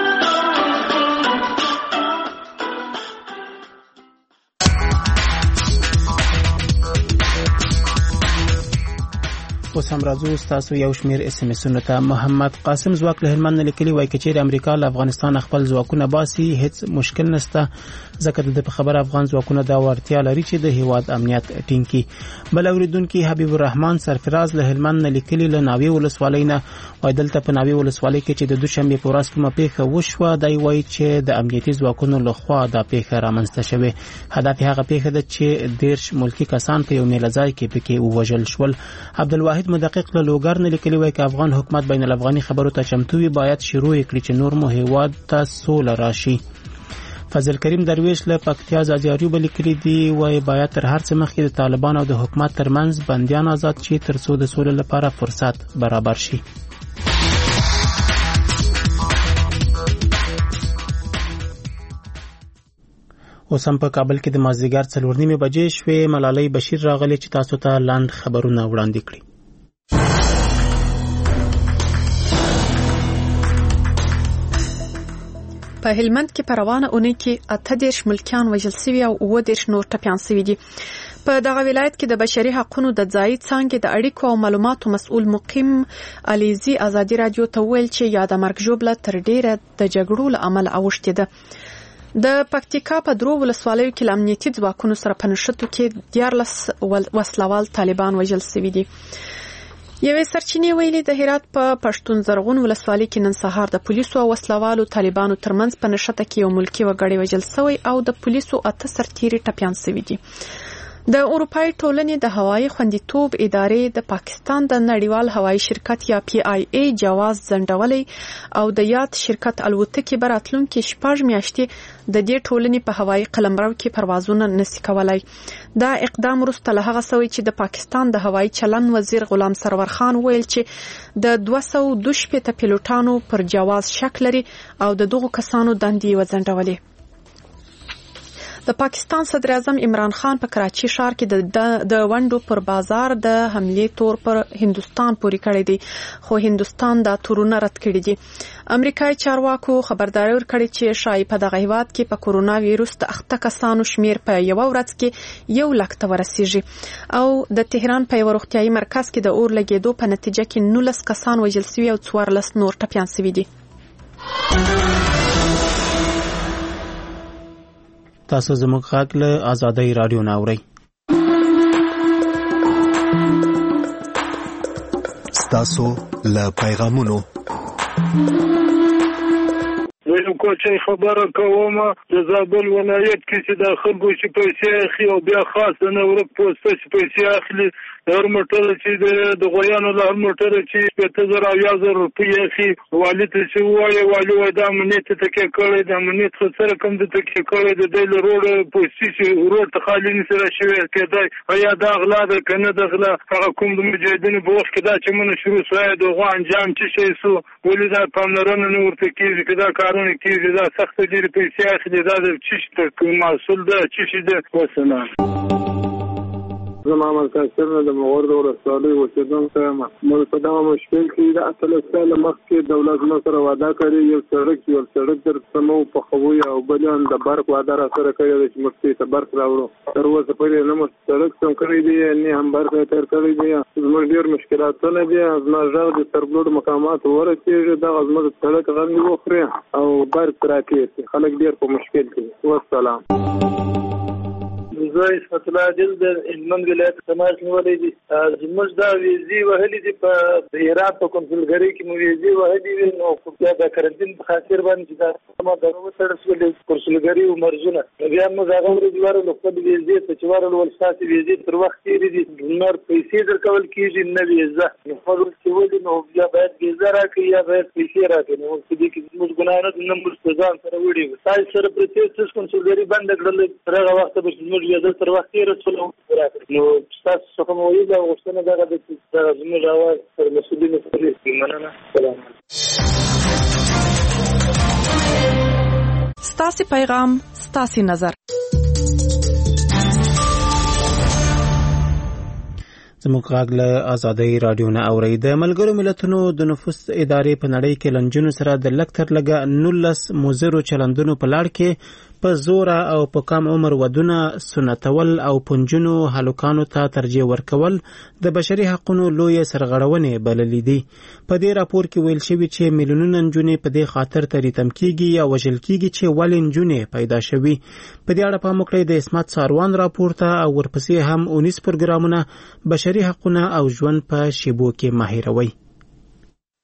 اوس هم راځو ستاسو یو شمیر اس ام اسونو ته. محمد قاسم ځواک له هلمند لیکلي وایي چې چیرې امریکا له افغانستان خپل ځواکونه باسي هیڅ مشکل نشته، ځکه د په خبره افغان ځواکونه دا ورتیا لري چې د هیواد امنیت ټینګ کړي. بل اوریدونکي حبیب الرحمن سرفراز له هلمند لیکلي له ناوی ولسوالۍ نه وایي دلته په ناوی ولسوالۍ کې چې د دوشنبه په ورځ کومه پیښه وشوه دی وایي چې د امنیتي ځواکونو لخوا دا پیښه رامنځته شوه. هدف هغه پیښه ده چې 10 ملکی کسان په یو میله ځای کې پکې ووژل شول. عبدالواحد مدقق له لوګر نه لیکلي وایي چې افغان حکومت بین الافغاني خبرو ته چمتو وي، باید شروع کړي چې نور مو هیواد ته سوله راشي. فضل کریم درویش له پکتیا ازادي لیکلي دي وای باید تر هر څه مخکې د طالبان او د حکومت ترمنځ بنديان آزاد شي ترڅو د سولې لپاره فرصت برابر شي. اوس هم په کابل کې د مازدیګر 4:30 بجې شوې. ملالۍ بشیر راغلي چې تاسو ته لاند خبرونه وړاندې کړي. په هلمند کې په روانه اونۍ کې 28 ملکیان وژل شوي او 29 نور ټپیان شوي دي. په دغه ولایت کې د بشري حقوقو د ځایي څانګې د اړیکو او معلوماتو مسؤل مقیم علیزي ازادي رادیو ته ویل چې یاد مرګ ژوبله تر ډیره د جګړو له امله اوښتې ده. د پکتیکا په درو ولسوالیو کې امنیتي ځواکونو سره په نښتو کې 14 وسلوال طالبان وژل شوي دي. یوې سرچینې ویلي د هرات په پښتون زرغون ولسوالۍ کې نن سهار د پولیسو او وسلوالو طالبانو ترمنځ په نښته کې یو ملکی وګړی وژل شوی او د پولیسو 8 سرتیري ټپیان شوي دي. د اروپای ټولنې د هوایي خوندیتوب ادارې د پاکستان د نړیوال هوایي شرکت یا PIA جواز ځنډولی او د یاد شرکت الوتکې براتلونکي 6 میاشتې د دې ټولنې په هوایي قلمرو کې پروازونه نشي کولای. دا اقدام وروسته له هغه سوی چې د پاکستان د هوایي چلن وزیر غلام سرور خان ویل چې د 212 پیلوټانو پر جواز شک لري او د دغو کسانو دندې وځنډولې. د پاکستان صدر اعظم عمران خان په کراچي ښار کې د ونډو پر بازار د حملې تور پر هندستان پورې کړی دی خو هندستان دا تورونه رد کړي دي. امریکایي چارواکو خبرداري ورکړې چې شایي په دغه هیواد کې په کورونا ویروس د 8 کسانو شمیر په یو ورځ کې 1 لک ته ورسیږي او د تهران په یو روغتیايي مرکز کې د اور لګېدو په نتیجه کې 19 کسان وژل شوي او 14 نور ټپیان شوي دي. تاسو زموږ غږ له آزادۍ رادیو نه اورئ. تاسو له پیغامونو ویلم کوچې خبره کوم د زابل ولایت کې چې د خلکو چې پیسې اخلي او بیا خاص نه ورک پوسټ چې پیسې اخلي هر موټر چې د غویانو له هر موټر چې 5000 او 1000 روپۍ اخلي والي ته چې وایي والي دا امنیت ته کې کړی د امنیت سره کوم د تکې کړی د دې روډ پوسټ چې روډ ته خالي نشي شوی کېدای یا دا غلا ده کنه د غلا هغه کوم د مجاهدینو په وخت کې دا چې مونږ شروع شوی د غوا انجام چې شي سو ولې دا پاملرنه نه ورته کیږي چې دا کارونه کیږي دا سخت ډېر پیسې اخلي دا د چشت مسؤل ده چې د وسنه زما مرکز د مغور د ولسوالۍ اوسېدونکی یم. موږ په دغه مشکل کې د اتلس کاله مخکې دولت موږ سره وعده کړې یو سړک درته مو پخوي او بل هم د برق وعده را سره کړې ده چې موږ ته برق راوړو. تر اوسه پورې نه موږ سړک سم کړی دی نه هم برق تر کړی دی. زموږ ډېر مشکلاتونه دي. زما غږ د سربلوړ مقامات ورسېږي دغه زموږ سړک غنډې وخوري او برق راکېږي. خلک ډېر په مشکل کې. والسلام. زه اسمت الله عادل د هلمند ولایت سماج نیولې دي. زموږ دا ویزې وهلې دي په هرات په کنسولګرۍ کې مو ویزې وهلې وي نو بیا د کرنټین په خاطر باندې چې دا ما دغه سره سولې کنسولګرۍ او مرزونه بیا موږ هغه ورځ ورو خپل ویزې ته چې ورو ول ساتي ویزې تر وخت تیرې دي نور پیسې درکول کېږي نه ویزه نو خپل چې ولې نو بیا باید ویزه راکړي یا باید پیسې راکړي نو چې دې کې موږ ګناه نه نمبر ځان سره وړي تاسو سره پرېڅ کنسولګرۍ بند کړل تر هغه وخت به موږ ویزه تر وخت تیر رسول نو تاسو څنګه وایي دا وختونه دا د زموږ اواز پر مسؤلینو پرې مننه. سلام. ستاسو پیغام ستاسو نظر. زموږ غږ له آزادۍ رادیو نه اورئ. د ملګرو ملتونو د نفوس ادارې په نړۍ کې لنجونو سره د لږ تر لږه 19 مضرو چلندونو په لړ کې په زور او په کم عمر ودونه سنتول او پنجونو هلوکانو ته ترجیح ورکول د بشري حقوقو لوی سرغړونې بللې دي. په دې راپور کې ویل شوی چې میلیونونه نجونې په دې خاطر تریتم کیږي یا وژل کیږي چې ولې نجونې پیدا شوي. په دې اړه پام وکړئ د اسمت ساروان راپور ته او ورپسې هم 19 پروګرامونه بشري حقوقو او ژوند په شیبو کې ماهروي.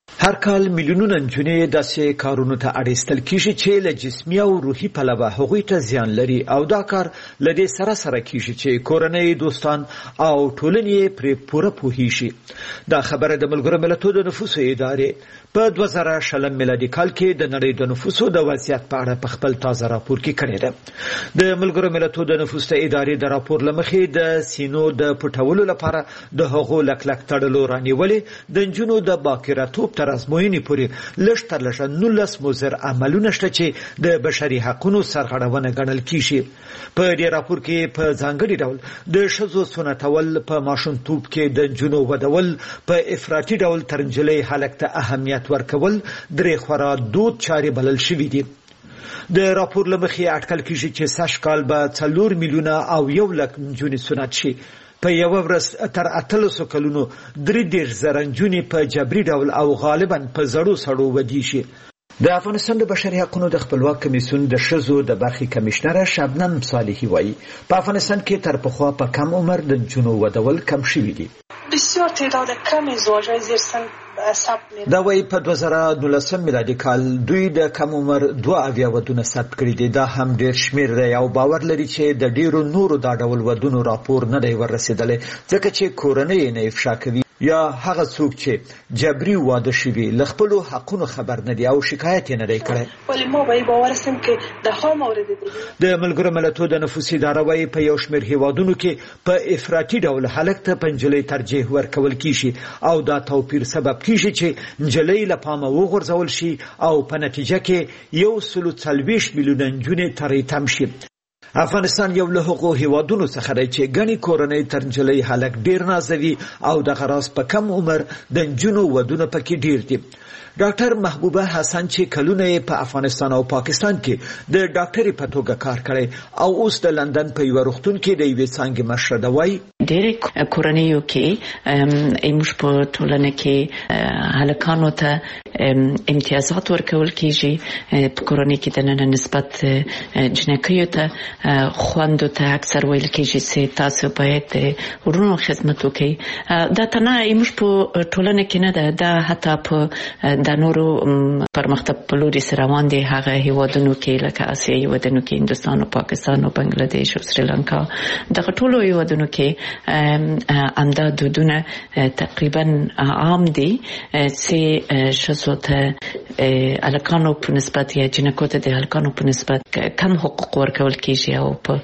هر کال میلیونونه نجونې داسې کارونو ته اړ ایستل کیږي چې له جسمي او روحي پلوه هغوی ته زیان لري او دا کار له دې سره کیږي چې کورنۍ، دوستان او ټولنې پرې پوره پوهیږي. دا خبره د ملګرو ملتونو د نفوسو ادارې په 2020 میلادي کال کې د نړۍ د نفوسو د وضعیت په اړه په خپل تازه راپور کې کړی ده. د ملګرو ملتونو د نفوسو ادارې د راپور لمخې د سینو د پټولو لپاره د هغو لکلک تړلو رانیولې د نجونو د باکره‌توب تر ازموینې پورې لږ تر لږه 19 مضر عملونه شته چې د بشري حقوقو سرغړونه ګڼل کیږي. په دې راپور کې په ځانګړي ډول د ښځو سنتول، په ماشومتوب کې د نجونو ودول، په افراطي ډول تر نجلۍ هلک ته اهمیت ورکول درې خورا دود چارې بلل شوي دي. د راپور لمخې اټکل کیږي چې سږ کال به 4 میلیونه او 1 لک نجونې سنت شي. په یو ورځ تر 800 کلونو 3,000 نجونې په جبري ډول او غالبا په زړو سړو ودی شي. د افغانستان د بشري حقوقو د خپلواک کمیسیون د ښځو د برخې کمشنره شبنم صالحي وایي په افغانستان کې تر پخوا په کم عمر د نجونو ودول کم شوي دي. بسیار تعداد کمی زواج‌های زیر سن دا وایي په 2019 میلادي کال دوی د کم عمر 2 ودونه ثبت کړي دي. دا هم ډیر شمیر دی او باور لري چې د ډیرو نورو دا ډول ودونو راپور نه دی ورسېدلی ځکه چې کورنۍ نه افشا کوي یا هغه څوک چې جبري واده شوي له خپلو حقونو خبر نه دي او شکایت یې نه دی کړی. ولی ما به باور هستم که د ها مورد دی. د ملګرو ملتونو د نفوسي اداره وایي په یو شمیر هیوادونو کې په افراطي ډول هلک ته په نجلۍ ترجیح ورکول کیږي او دا توپیر سبب کیږي چې نجلۍ له پامه وغورځول شي او په نتیجه کې 140 میلیونه نجونې ترې تم شي. افغانستان یو له هغو هیوادونو څخه دی چې ګڼې کورنۍ تر نجلۍ هلک ډیر نازوي او دغه راز په کم عمر د نجونو ودونه پکې ډیر دي. ډاکټر محبوبه حسن چې کلونه په افغانستان او پاکستان کې د ډاکټري په توګه کار کړی او اوس د لندن په یو روغتون کې د یوې څانګې مشره ده وایي ډېرې کورنیو کې موږ په ټولنه کې هلکانو ته امتیازات ورکول کېږي. په کورنۍ کې دننه نسبت جنکیو ته خویندو ته اکثر ویل کېږي چې تاسو باید ورونو خدمت وکړئ. دا تنه موږ په ټولنه کې نه ده، دا حتی په د نورو پرمختګ په لوري سره روان دي. هغه هیوادونو کې لکه آسیایي هیوادونو کې هندوستان او پاکستان او بنگلاديش او سریلانکا دغه ټولو هیوادونو کې امدا دودونه تقریبا عام دي چې ښځو ته الکانو په نسبت یا جنکو ته د الکانو په نسبت کم حقوق ورکول کیږي او په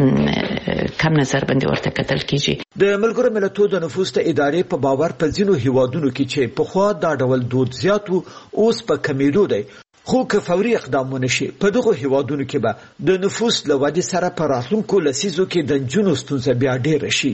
کم نظر باندې ورته کتل کیږي. د ملګرو ملتونو د نفوس ته ادارې په باور په ځینو هیوادونو کې چې په خوا دا ډول دود زیات وو اوس په کمیدو دی، خو که فوري اقدامونه شي په دغه هیوادونو کې به د نفوس له ودې سره په راتلونکو لسیزو کې د نجونو ستونزه بیا ډیره شي.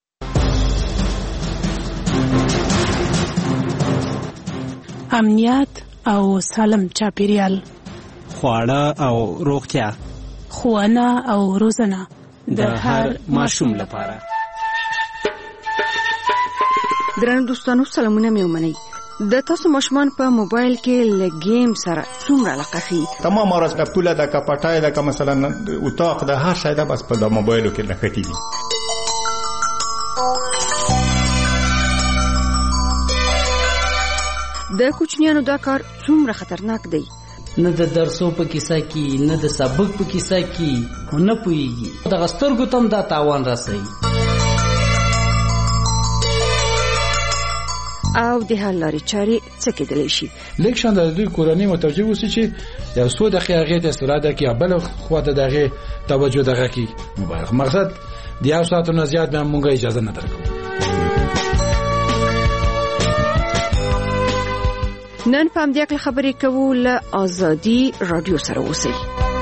امنیت او سالم چاپیریال، خواړه او روغتیا، ښوونه او روزنه د هر ماشوم لپاره. درنو دوستانو سلامونه مې ومنئ. د تاسو ماشومان په موبایل کې له گیم سره څومره علاقه خي؟ تمام ورځ د پوله د کپټای د مثلا اتاق د هر شی د بس په د موبایلو کې لکټي دي. د کوچنیانو دا کار څومره خطرناک دی؟ نه د درسو په کیسه کې نه د سبق په کیسه کې نه پوهیږي. د غسترګو تم دا تاوان راسي او د حل لارې چارې څه کېدلی شي؟ لیک شان د دوی کورنۍ متوجه اوسي چې یو څو دقیقې هغې ته استراده کړي یا بله خوا ته د هغې توجه دغه کړي. مقصد د یو ساعتو نه زیات به موږ اجازه نه درکوو. نن په همدې اړه خبرې کوو له ازادي رادیو سره اوسئ.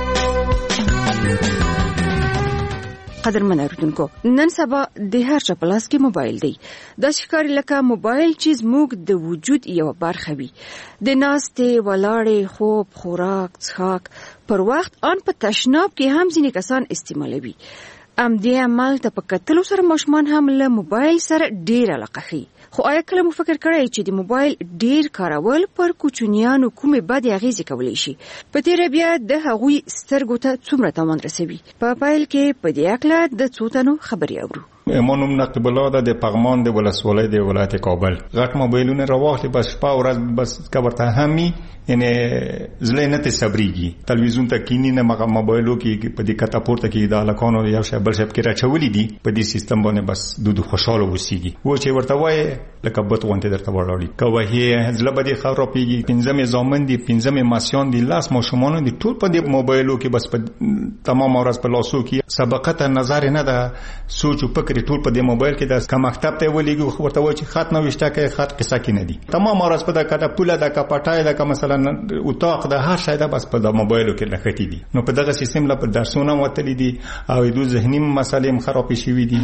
قدرمن اوریدونکو، نن سبا د هر چا په لاس کې موبایل دی. دا ښکاري لکه موبایل چې زموږ د وجود یوه برخه وي. د ناستې، ولاړې، خوب، خوراک، څښاک پر وخت ان په تشناب کې هم ځینې کسان استعمالوي. همدې عمل ته په کتلو سره ماشومان هم له موبایل سره ډېر علاقه ښیي. خو آیا کله مو فکر کړی چې د موبایل ډیر کارول پر کوچنیانو کومې بدې اغیزې کولی شي؟ په تیره بیا د هغوی سترګو ته څومره تاوان رسوي؟ په پایل کې په دې اړه د څو تنو خبرې اورو. امانم نقب الله ده د پغمان د ولسوالۍ د ولایت کابل غټ موبایلونه راوخلي بس شپه ورځ بس کبرته همي یعنی زله نه تصبريږي تلویزیون ته کینی نه مغه موبایلو کې په دې کته پورته کې د الکانو یو شی بل شی کې راچولې دي په دې سیستم باندې بس دودو خوشاله وسیږي و چې ورته وای لکه بت وانته درته وړاړي کوه هي زله به دي خبرو پیږي پنځمه زامن دي پنځمه ماسیان دي لاس ماشومان دي ټول په دې موبایلو کې بس په تمام ورځ په لاسو کې سبقت نظر نه ده سوچ او فکر ټول په دې موبایل کې د کم مکتب ته ولېږي ورته وای چې خط نو وشته کې خط قصه کې نه دي تمام ورځ په د کته پوله د کپټای د مثلا اتاق د هر شی د بس په د موبایلو کې لختی دي نو په دغه سیستم لا په درسونه وتلی دي او د ذهني مسالې خراب شي دي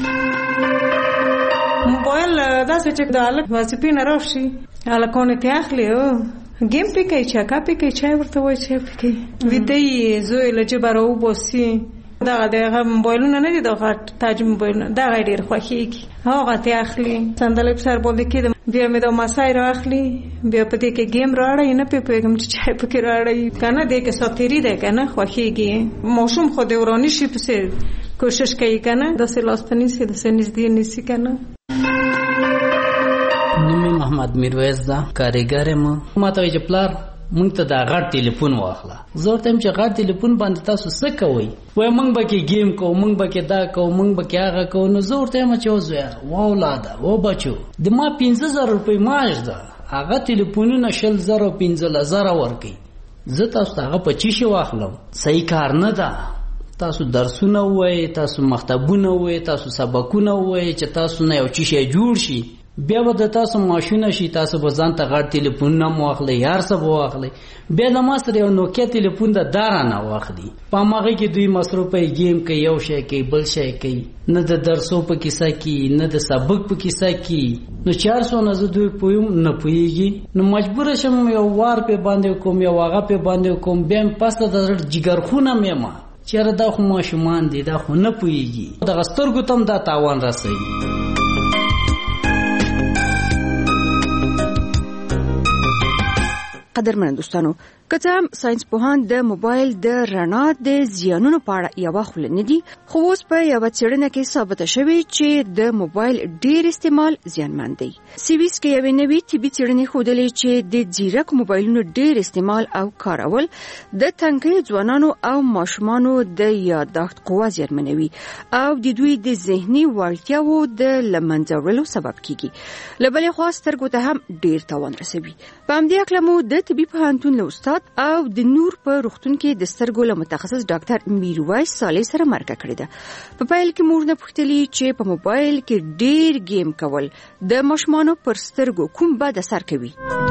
موبایل داسې چې د الک وظیفې نه راوشي الکونه ته اخلي او گیم پی کوي چې کا پی کوي چې ورته وای چې پی کوي ویدی زوی لجبرو بوسي دغه موبایلونه نه دي دغه تاج موبایلونه دغه ډیر خوښیږي هغه ته اخلي صندلی په سر باندې کې بیا مې د مسای راخلي بیا په دې کې گیم راړی نه پیګم چې چای پکې راړی کنه دې کې ساتيري ده کنه خوښیږي موسم خو دې ورانی شي په کوشش کوي کنه د سلاستنی سي د سنځدي نسی کنه نومي محمد میرویس دا کاریګر ما ته چې پلار مونږ ته دا غټ ټلیفون واخله زه ورته چې غټ ټلیفون باندې تاسو څه کوئ وای مونږ به کې گیم کوو مونږ به کې دا کوو مونږ به کې هغه کوو نو زه ورته چې وزویا واولاده و بچو د ما 15000 روپۍ معاش ده هغه ټلیفونونه 10000 15000 ورکي زه تاسو هغه په چی شي واخلم صحیح کار نه ده تاسو درسونه وای تاسو مکتبونه وای تاسو سبقونه وای چې تاسو نه یو چی شي جوړ شي بیا به د تاسو ماشونه شي تاسو به ځان ته غټ ټلیفون نه واخلئ یار څه به واخلئ بیا د ما سره یو نوکیا ټلیفون د داره نه واخلي په هغه کې دوی مصروفه گیم کوي یو شی کوي بل شی کوي نه د درسو په کیسه کې نه د سبق په کیسه کې نو 400 نه زه دوی پویم نه پویږي نو مجبور شم یو وار په باندې کوم یو هغه په باندې کوم بیا پسته د جګرخونه مېما چیرې دا خو ماشومان دي دا خو نه پویږي د غسترګو تم دا تاوان راسي قدرمن دوستانو کته هم ساينس پوهان د موبایل د رڼا د زیانونو په اړه یو خل نه دي خو اوس په یو څېړنه کې ثابت شوی چې د موبایل ډیر استعمال زیانمن دی سیویس کې یو نوی طبي څېړنه ښودلې چې د ځیرک موبایلونو ډیر استعمال او کارول د تنکي ځوانانو او ماشومانو د یادښت قوت زیانمنوي او د دوی د ذهني وړتیاو د لمنځورلو سبب کیږي لبلې خاص سترګو ته هم ډیر تاوان رسوي په همدې اکلمو د طبي پوهنتون له استاد او د نور په روغتون کې د سترګو له متخصص ډاکټر میرویس صالح سره مرکه کړې ده په پیل کې موږ نه پوښتلې چې په موبایل کې ډیر گیم کول د ماشومانو پر سترګو کوم بد اثر کوي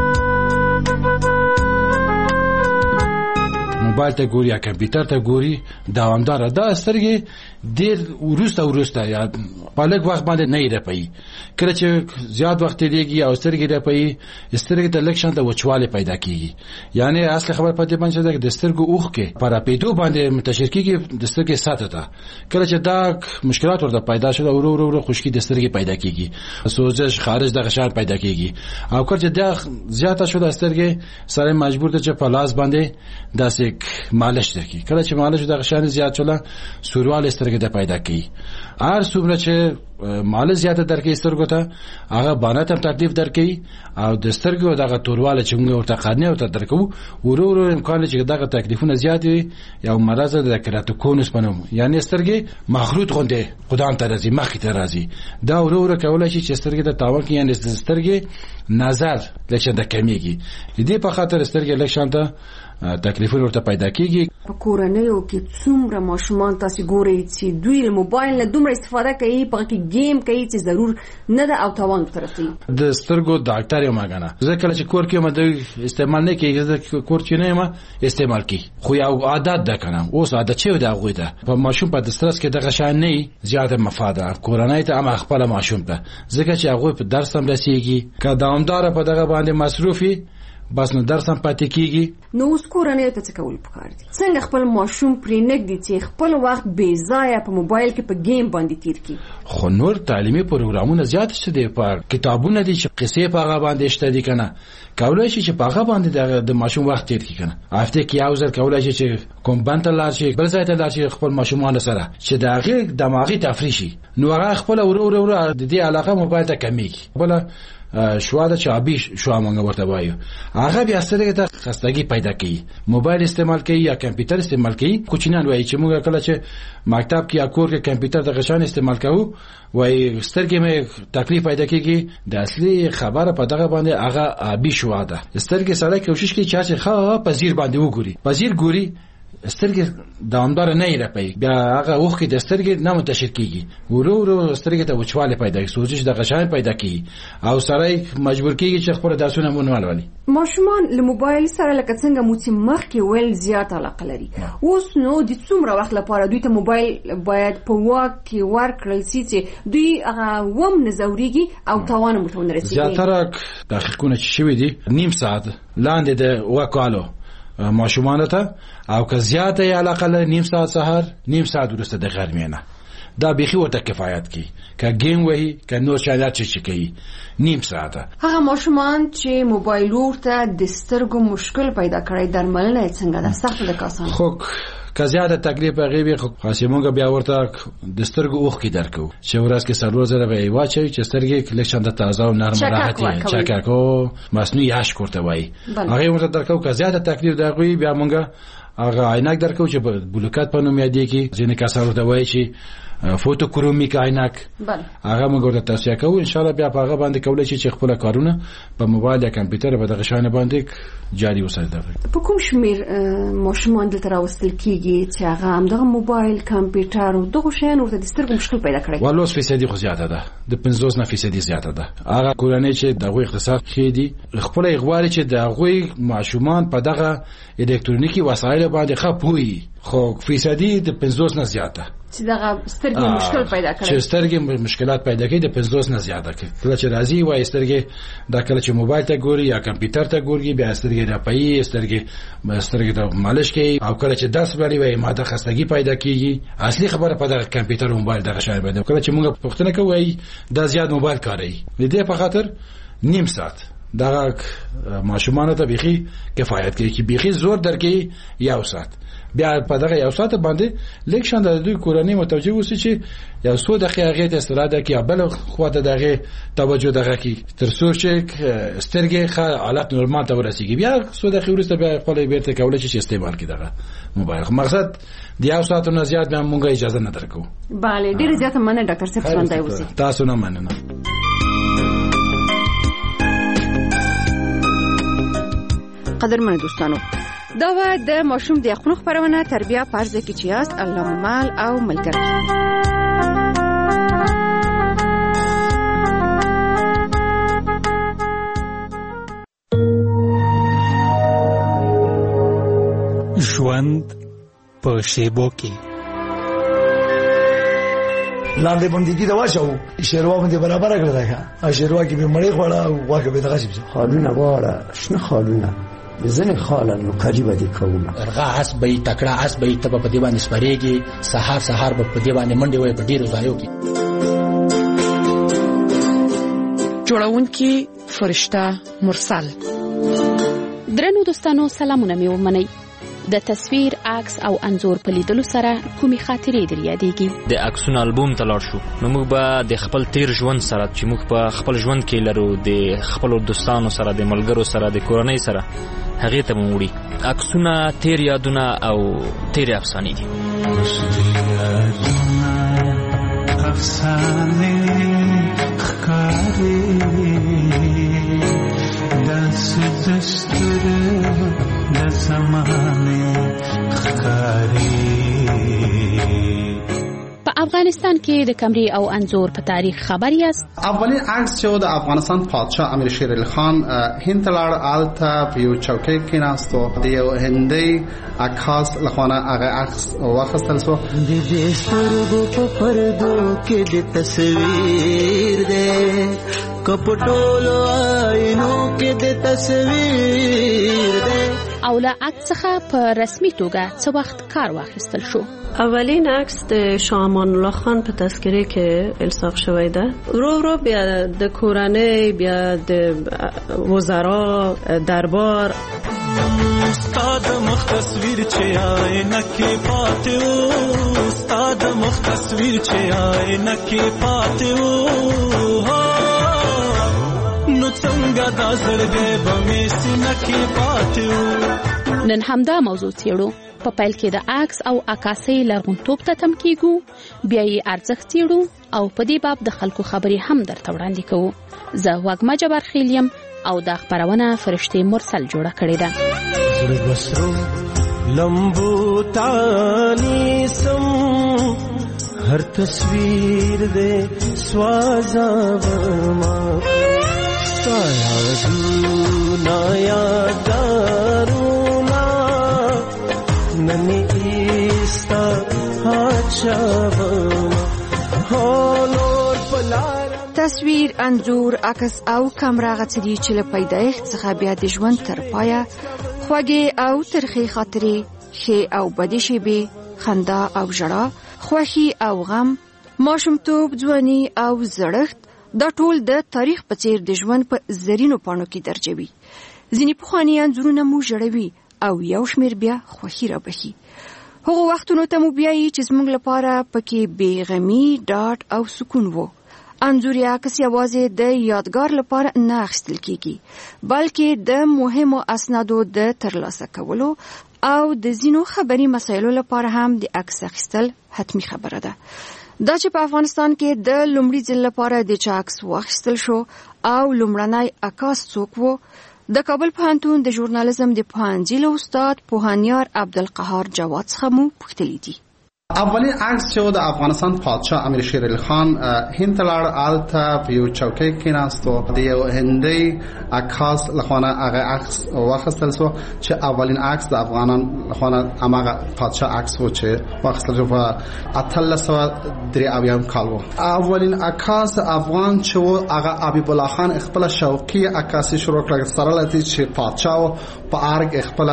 موبایل ته ګوري یا کمپیوټر ته ګوري دوامدار دا سترګې ډیر ورسته یا په لږ وخت باندې نه یې کله چې زیات وخت دیږي او سترګې راپي سترګې ته لږ شانته وچواله پیدا کیږي یعنی اصل خبر پاتې پنځه د سترګو اوخ کې پر پیدو باندې منتشر کیږي د سترګې ساتته کله چې دا مشکلات ورته پیدا شول او ورو خشکی د سترګې پیدا کیږي سوزش خارج د غشار پیدا کیږي او کله چې دا زیاته شول سترګې سره مجبور ته چې په لاس باندې داسې مالش درکې کله چې مالش د غشان زیات شول سوروال سترګې ته پیدا کی هر څومره چې مالش زیاته درکې سترګو ته هغه باندې هم تکلیف درکې او د سترګو دغه تورواله چې موږ ورته قرنه او درکو ورو امکان چې دغه تکلیفونه زیات وي یا مرز د کراتوکونس پنوم یعنی سترګې مخروط غونډه خدان ته راځي مخ ته راځي دا ورو کولای شي چې سترګې د تاوان کې یعنی سترګې نظر لکه د کمیږي دې په خاطر سترګې لښانته تکلیفونه ورته پیدا کیږي په کورنیو کې څومره ماشومان تاسو ګورئ چې دوی له موبایل نه دومره استفاده کوي په کې گیم کوي چې ضرور نه ده او تاوان طرفي د سترګو ډاکټر یې ماګنه ځکه چې کور کې مده استعمال نه کوي ځکه کور کې نه ما استعمال کوي خو یو عادت ده کنه اوس عادت چې دا غوي ده په ماشوم په دسترس کې دغه شان نه زیاته مفاده کورنۍ ته هم خپل ماشوم ته ځکه چې هغه په درس هم رسیږي که دوامدار په دغه باندې مصروفي بس نو درس هم پاتې کیږي. نو اوس کورنۍ ته څه کول پکار دي؟ څنګه خپل ماشوم پرې نږدې چې خپل وخت بې ځایه په موبایل کې په گیم باندې تیر کړي؟ خو نور تعلیمي پروګرامونه زیات شته دي، په کتابونه دي چې قصې په هغه باندې شته دي کنه، کولای شي چې په هغه باندې د ماشوم وخت تیر کړي کنه. هفته کې یو ځل کولای شي چې کوم بنت لاړ شي، بل ځای ته لاړ شي خپل ماشومان سره چې د هغه دماغي تفریح شي، نو هغه خپل ورو د دې علاقه موبایل ته کمیږي. بل شواده چې ابي شو موږ ورته وایو، هغه بیا سره ته خستګي پیدا کوي. موبایل استعمال کوي یا کمپیوټر استعمال کوي. کوچنیان وایي چې موږ کله چې مکتب کې یا کور کې کمپیوټر د غشان استعمال کوو، وایي سترګې مې تکلیف پیدا کیږي. د اصلي خبره په دغه باندې هغه ابي شواده سترګې سره کوشش کوي چې ښه پذیر باندې وګوري، پذیر ګوري، سترګې دوامدار نه یې بیا هغه وخت کې د سترګې نه منتشر کیږي، ورو سترګې ته وچواله پیدا کیږي، سوزش د غشان پیدا کیږي او سره مجبور کیږي چې خپل درسونه مونږ ولولي. ماشومان له موبایل سره لکه څنګه مو چې مخکې ویل زیات علاقه لري. اوس نو د څومره وخت لپاره دوی ته موبایل باید په واک کې ورکړل شي چې دوی هغه وم نزوريږي او تاوان مو ته ورسیږي؟ زیاتره تحقیقونه چې شوي دي نیم ساعت لاندې د واکالو ماشومان ته، او که زیاته علاقه لري نیم ساعت سحر، نیم ساعت وروسته د غرمې نه، دا بيخي ورته کفایت کوي. که گیم وهي که نور شایعات چې کوي نیم ساعت. هغه ماشومان چې موبایل ورته د سترګو مشکل پیدا کړی درملنه څنګه ده؟ سخت ده کاسان خو که زیاده تکلیف غیبی خو خاصمونګه بیا ورته د سترګو اوخ کې درکو چې ورځ کې سرور زره به واچي چې سترګې کلیکشن د تازه او نرم راحتي چاکاکو مصنوعي عشق ورته وای هغه ورته درکو. که زیاده تکلیف دغوی بیا مونږه هغه عینک درکو چې بلوکات په نوم یادې کې ځینې کسان ورته وای چې فوتوکرومیک عینک، هغه موږ ورته توصیه کوو. ان شاء الله بیا په هغه باندې کولای شي چې خپل کارونه په موبایل یا کمپیوټر په دغه شان باندې جاري وساتي. په کوم شمیر ماشومان دلته راوستل کیږي چې هغه هم دغه موبایل کمپیوټر او دغه شیان ورته د سترګو مشکل پیدا کړي؟ والله 50% خو زیاته ده، د 50% زیاته ده. هغه کورنۍ چې دغه اقتصاد خېدي خپل اغواري چې دغه ماشومان په دغه الکترونیکی وسایل باندې خپوي، خو فیصدي د 50 نه زیاته چې دغه سترګې مشکل پیدا کړي، چې سترګې مشکلات پیدا کوي د 50 نه زیاته کوي. کله چې راځي وای سترګې دا کله چې موبایل ته ګوري یا کمپیوټر ته ګوري بیا سترګې راپي، سترګې ته مالش کوي، او کله چې درس لري وای ماده خستګي پیدا کیږي. اصلي خبره په دغه کمپیوټر او موبایل دغه شای باندې کله چې موږ پوښتنه کوي دا زیات موبایل کاروي، دې په خاطر نیم ساعت دغه ماشومان ته بيخي کفایت کوي چې بيخي زور درکې یو ساعت. بیا په دغه یو ساعت باندې لیکشن د دوی کورنۍ متوجه وسی چې یو څو دقیقې ته استراحت کوي، بل خو ته دغه توجه دغه کی تر څو چې سترګې ښه حالت نورمال ته ورسیږي، بیا څو دقیقې وروسته بیا خپل بیرته کولای شي استعمال کړي دغه موبایل. مقصد د یو ساعت نه زیات به مونږه اجازه نه درکو. bale ډیر زیات مننه ډاکټر صاحب څنګه اوسئ. تاسو نه مننه. قدرمن دوستانو، دا و د ماشوم د یخنو خبرونه تربیه پرځ کې چې یاست الله مال او ملګری. ژوند په شیبو کې لاندې باندې کې دا واچو شیروا باندې برابر کړل دا شیروا کې به مړی خوړه او واګه به دغه شي خالونه واره شنه خالونه زنه خالن قریبه دي کوم ارغا اس به تکړه اس به تب په دی باندې سپریږي سحر به په دی باندې منډي وای په ډیرو ځایو کې. جوړونکي فرشته مرسل. درنو دوستانو سلامونه مې ومنئ. د تصویر، عکس او انځور په لیدلو سره کومي خاطرې در یادېږي؟ د عکسونو البوم ته لاړ شو نو موږ به د خپل تیر ژوند سره چې موږ په خپل ژوند کې لرو د خپل دوستانو سره د ملګرو سره د کورنۍ سره هغه ته موړي عکسونه تیر یادونه او تیر افسانې دي. افسانې ښکاري داسې دستور د زمانه ښکاري. په افغانستان کې د کمرې او انځور په تاریخ خبر یاست؟ اولین عکس چې د افغانستان پادشاه امیر شیر علي خان هند لاړ آلته په یو چوکۍ کې ناستو د یو هندي عکاس لخوانه هغه عکس واخیستل شو. د دې سترګو په پردو کې د تصویر دی کپټولو آینو کې د تصویر دی. او له عکس څخه په رسمي توګه څه وخت کار واخیستل شو؟ اولین عکس د شاه امان الله خان په تذکره کې الصاق شوی ده. ورو بیا د کورنۍ، بیا د وزرا، دربار. استاد مخ تصویر چې آینه کې پاتې و، استاد مخ تصویر چې آینه کې پاتې و، نو څنګه دا زړګی به مې سینه کې پاتې و. نن همدا موضوع څېړو. په پیل کې د عکس او عکاسۍ لرغونتوب ته تم کېږو، بیا یې ارزښت څېړو او په دې باب د خلکو خبرې هم درته وړاندې کوو. زه وږمه جبارخیل یم او دا خپرونه فرشتې مرسل جوړه کړې ده. بسرو لمبو تانیسم هر تصویر دے سوازاوما سایا دونا یادارونا ننی ایستا هاچاوما هولور پلار. تصویر، انځور، عکس او کامرا غڅري چې له پیدایښت څخه بیا د ژوند تر پایه خوږې او ترخې خاطرې، ښې او بدې شېبې، خندا او ژړا، خوښي او غم، ماشومتوب، ځواني او زړښت، دا ټول د تاریخ په څیر د ژوند په زرینو پاڼو کې درجوي. ځینې پخواني انځورونه مو ژړوي او یو شمېر بیا خوښي رابخي. هغو وختونو ته مو بیایي چې زموږ لپاره پکې بېغمي، ډاډ او سکون وو. انځور یا عکس یوازې د یادګار لپاره نه اخیستل کیږي، بلکې د مهمو اسنادو د ترلاسه کولو او د ځینو خبري مسایلو لپاره هم د عکس اخیستل حتمی خبره ده. دا چې په افغانستان کې د لومړي ځل لپاره د چا عکس واخیستل شو او لومړنی عکاس څوک وو، د کابل پوهنتون د ژورنالیزم د پوهنځي له استاد پوهنیار عبدالقهار جواد څخه مو پوښتلي دي. اولین عکس چې د افغانستان پادشاه امیر شیر علي خان هند ته لاړ، هلته په یو چوکۍ کېناستو، د یو هندي عکاس لخوانه هغه عکس واخیستل شو چې اولین عکس د افغانان لخوانه هماغه پادشاه عکس و چې واخیستل شو په 1893 کال و. اولین عکاس افغان چې و هغه حبیب الله خان خپل شوقي عکاسي شروع کړه، سره لته چې پادشاه په ارګ خپل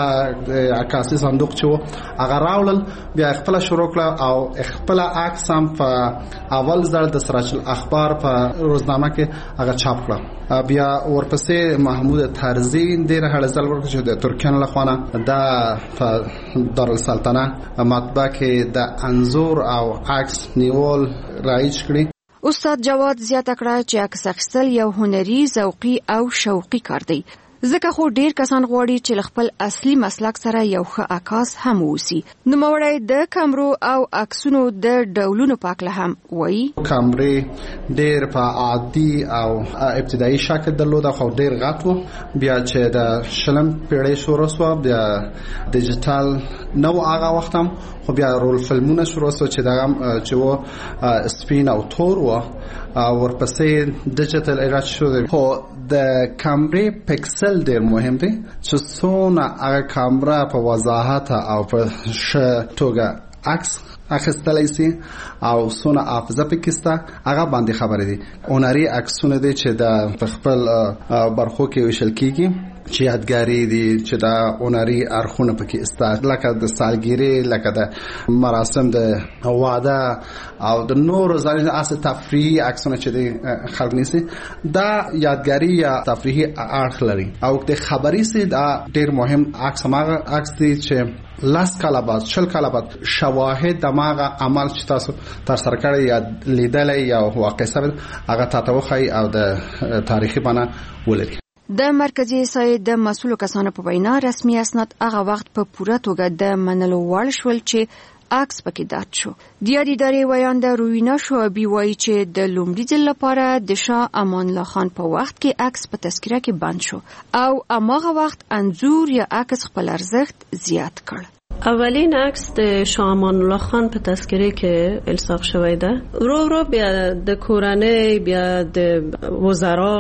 عکاسي صندوق چې و هغه راوړل، بیا خپل شروع کړه او خپل عکس هم په اول ځل د سراج الاخبار په روزنامه کې هغه چاپ کړه. بیا ورپسې محمود طرزي ډېر هغه ځل ورکړ چې د ترکیان لخوانه دا په دارالسلطنه مطبعه کې د انځور او عکس نیول رایج کړی. استاد جواد زیاته کړه چې عکس اخیستل یو هنري، ذوقي او شوقي کار دی، ځکه خو ډیر کسان غواړي چې خپل اصلي مسلک سره یو ښه عکاس هم ووسی. نوموړی د کامرو او عکسونو د ډولونو په اړه هم وایي. کامرې ډیر په عادي او ابتدایي شکل درلوده، خو ډیر غټ و. بیا چې د شلم پیړۍ شروع شوه، بیا ډیجیټل نو هغه وخت هم، خو بیا رول فلمونه شروع شو چې دغه چې و سپین او تور و. ورپسې ډیجیټل ایرا شو. خو د کامرې پکسل ډیر مهم دی چې څونه هغه کامرا په وضاحت او په ښه توګه عکس اخیستلی سي او څونه حافظه پکې سته، هغه باندې خبرې دي. هنري عکسونه دي چې د خپل برخو کې ویشل کیږي، چې یادګاری دي، چې دا هنري اړخونه پکې سته، لکه د سالګیرې، لکه د مراسم د واده او د نورو ځانګړي اساس تفریحي عکسونه چې د خلک نیسي، دا یادګاری یا تفریحي اړخ لري. او د خبري سي دا ډیر مهم عکس هغه عکس دی چې لاس کاله بعد، شل کاله بعد شواهد دماغه عمل چې تاسو تر سره کړی یا لیدلې یا واقع ثابت هغه تاسو وخی او د تاریخي بنا ولري. د مرکزی احصایې د مسؤلو کسانو په وینا رسمي اسناد هغه وخت په پوره توګه د منلو وړ شول چې عکس پکې درد شو. د ادارې ویاند روینا شعبي وایي چې د لومړي ځل لپاره د شاه امان الله خان په وخت کې عکس په تذکره کې بند شو او هماغه وخت انځور یا عکس خپل ارزښت زیات کړ. اولین عکس د شاه امان الله خان په تذکره کې الصاق شوی ده. ورو بیا د کورنۍ، بیا د وزرا،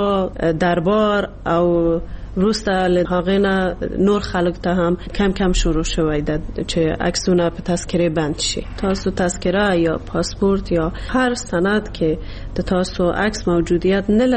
دربار او وروسته له هغه نه نور خلک ته هم کم کم شروع شوی ده چې عکسونه په تذکره بند شي. تاسو تذکره یا پاسپورت یا هر سند کې د تاسو عکس موجودیت نه لري،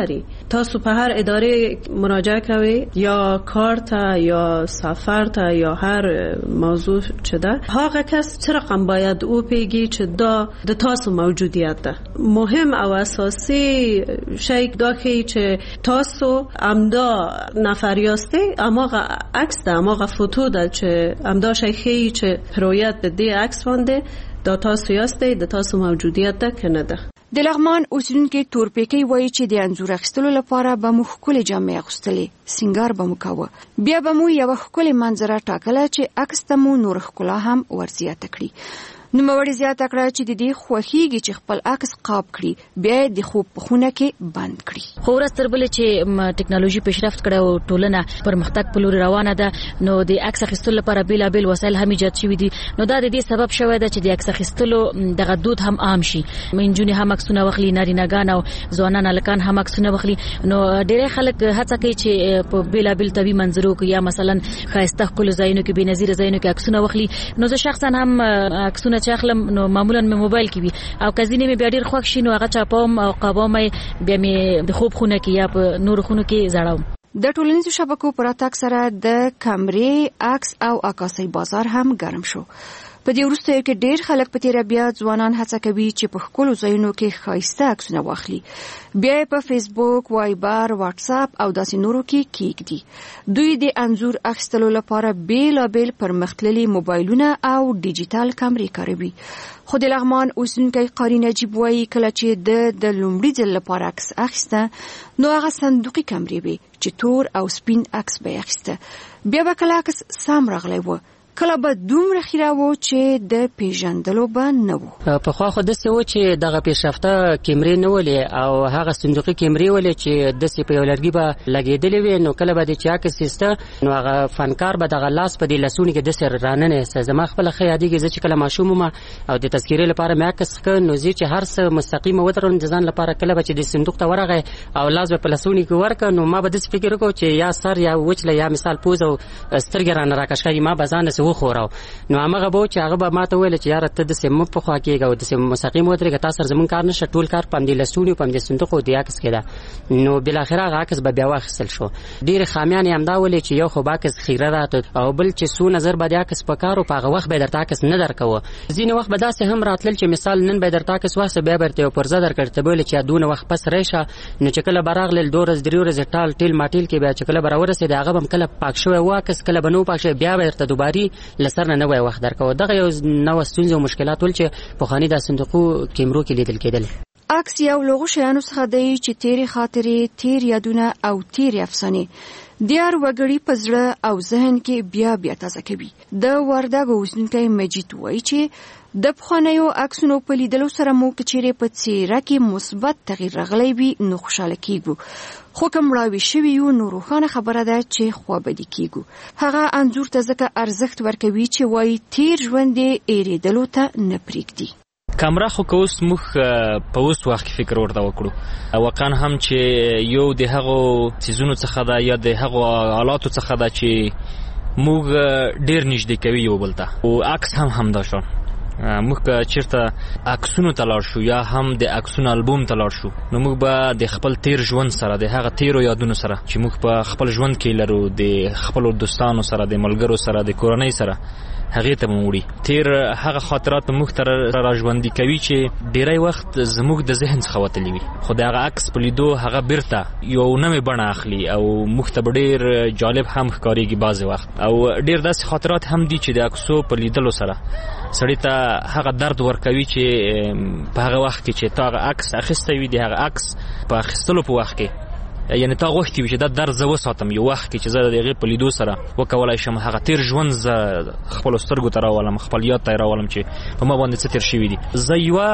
تاسو په هر اداره مراجعه کوي یا کار ته یا سفر ته یا هر موضوع چه ده، هغه کس چه رقم باید او پیگی چه دا د تاسو موجودیت ده. مهم او اساسی شی دا که چه تاسو امدا نفریاسته اماغه عکس ده اماغه فوتو ده چه امدا شی خیلی چه پرویت ده دی عکس وانده دا تاسو یاسته د تاسو موجودیت ده که نه ده. د لغمان اوسیدونکي تورپیکي وایي چې د انځور اخیستلو لپاره به مو ښکلې جامې اغوستلې، سینګار به مو کاوه، بیا به مو یوه ښکلې منظره ټاکله چې عکس ته مو نور ښکلا هم ورزیاته کړي. نوموړې زیاته کړه چې د دې خوښیږي چې خپل عکس قاب کړي، بیا د خوب په خونه کې بند کړي. خو ورځ تر بلې چې ټکنالوژي پیشرفت کړه او ټولنه پرمختګ په لور روانه ده، نو د عکس اخیستلو لپاره بیلابیل وسایل هم ایجاد شوي دي. نو دا د دې سبب شوی ده چې د عکس اخیستلو دغه دود هم عام شي، نجونې هم عکسونه واخلي، نارینه‌ګان او ځوانان هلکان هم عکسونه واخلي. نو ډېری خلک هڅه کوي چې په بیلابیل طبیعي منظرو کې یا مثلا ښایسته ښکلو ځایونو کې بېنظیره ځایونو کې عکسونه واخلي. نو زه شخصا هم عکسونه چې اخلم نو معمولا مې موبایل کې وي او کزینې مې بیا ډېر خوښ شي نو هغه چاپوم او قابوم بیا مې د خوب خونه کې یا په نور خونو کې زړوم. د ټولنیزو شبکو پر اتاک سره د کمرې، عکس او عکاسۍ بازار هم ګرم شو. په دې وروستیو کې ډېر خلک په تیره بیا ځوانان هڅه کوي چې په ښکلو ځایونو کې ښایسته عکسونه واخلي، بیا یې په فیسبوک، وایبر، واټساپ او داسې نورو کې کیږدي. دوی د انځور اخیستلو لپاره بیلابیل پرمختللي موبایلونه او ډیجیټل کمرې کاروي. خو د لغمان اوسیدونکی قاری نجیب وایي کله چې د لومړي ځل لپاره عکس اخیسته نو هغه صندوقي کمرې وې چې تور او سپین عکس به یې اخیسته، بیا به کله عکس سم راغلی و، کله به دومره خیره و چې د پیژندلو به نه و. پخوا خو داسې و چې دغه پیشرفته کیمرې نه ولې او هغه صندوقي کیمرې ولې چې داسې په یو لرګي به لګېدلې وې، نو کله به د چې عکس ایسته نو هغه فنکار به دغه لاس په دې لاسونو کې داسې راننه ایسته. زما خپله ښه یادېږي زه چې کله ماشوم وم او د تذکرې لپاره مې عکس ښه نو زه چې هر څه مستقیم ودرولم د ځان لپاره، کله به چې د صندوق ته ورغی او لاس به په لاسونو کې ورکړ نو ما به داسې فکر وکړ چې یا سر یا وچله یا مثال پوز او سترګې رانه راکش کړي، ما به ځان وخوراو. نو هغه به چې هغه به ماته ویل چې یاره ته داسې مه په خوا کېږه او داسې مستقیم ودرېږه، تا سره زمونږ کار نشته، ټول کار په همدې لستوني په همدې صندوق او د عکس کې ده. نو بالاخره هغه عکس به بیا واخیستل شو. ډېرې خامیان یې همدا ولې چې یو خو به عکس خیره راته او بل چې څو نظر به د عکس په کار و په هغه وخت به یې درته عکس نه درکوه. ځینې وخت به داسې هم راتلل چې مثال نن به یې درته عکس واخیسته بیا به درته یو پرزه درکړ، ته به ویلې چې دونه وخت پس رایشه. نو چې کله به راغلل 2 ورځې 3 ورځې ټال ټیل ماټیل کې بیا چې کله به راورسېد هغه به هم کله پاک شوی و عکس، کله به نه و پاک شوی، بیا به درته دوباري له سر نه نوی وخت درکوه. دغه یو نوې ستونزې او مشکلات ول چې پخواني د صندوقو کیمرو کې لیدل کېدل. عکس یو له هغو شیانو څخه دی چې تیرې خاطرې، تیر یادونه او تیرې افسانې د هر وګړي په زړه او ذهن کې بیا بیا تازه کوي. د وردګ اوسیدونکی مجید وایي چې د پخوانیو عکسونو په لیدلو سره مو که چیرې په څېره کې مثبت تغییر راغلی وي نو خوشحاله کیږو، خو که مړاوي شوي یو نو روښانه خبره ده چې خوابدي کیږو. هغه انځور ته ځکه ارزښت ورکوي چې وایي تیر ژوند یې هېرېدلو ته نه پرېږدي. کامره خو که اوس موږ په اوس وخت کې فکر ورته وکړو واقعا هم چې یو د هغو څیزونو څخه ده یا د هغو آلاتو څخه ده چې موږ ډېر نږدې کوي یو بل ته، او عکس هم همدا شو. موږ که چیرته عکسونو ته لاړ شو یا هم د عکسونو البوم ته لاړ شو نو موږ به د خپل تیر ژوند سره د هغه تیرو یادونو سره چې موږ په خپل ژوند کې لرو د خپلو دوستانو سره، د ملګرو سره، د کورنۍ سره، هغې ته به وړي. تیر هغه خاطرات موږ ته را ژوندي کوي چې ډېری وخت زموږ د ذهن څخه وتلي وي، خو د هغه عکس په لیدو هغه بیرته یو نوې بڼه اخلي او موږ ته به ډېر جالب هم ښکارېږي بعضې وخت. او ډېر داسې خاطرات هم دي چې د عکسو په لیدلو سره سړی ته هغه درد ورکوي چې په هغه وخت کې چې تا هغه عکس اخیستی وي، د هغه عکس په اخیستلو په وخت کې یعنی تا غوښتي وي چې دا درد زه وساتم یو وخت کې چې زه د هغې په لیدو سره وکولی شم هغه تیر ژوند زه خپلو سترګو ته راولم، خپل یاد ته یې راولم چې په ما باندې څه تیر شوي دي. زه یوه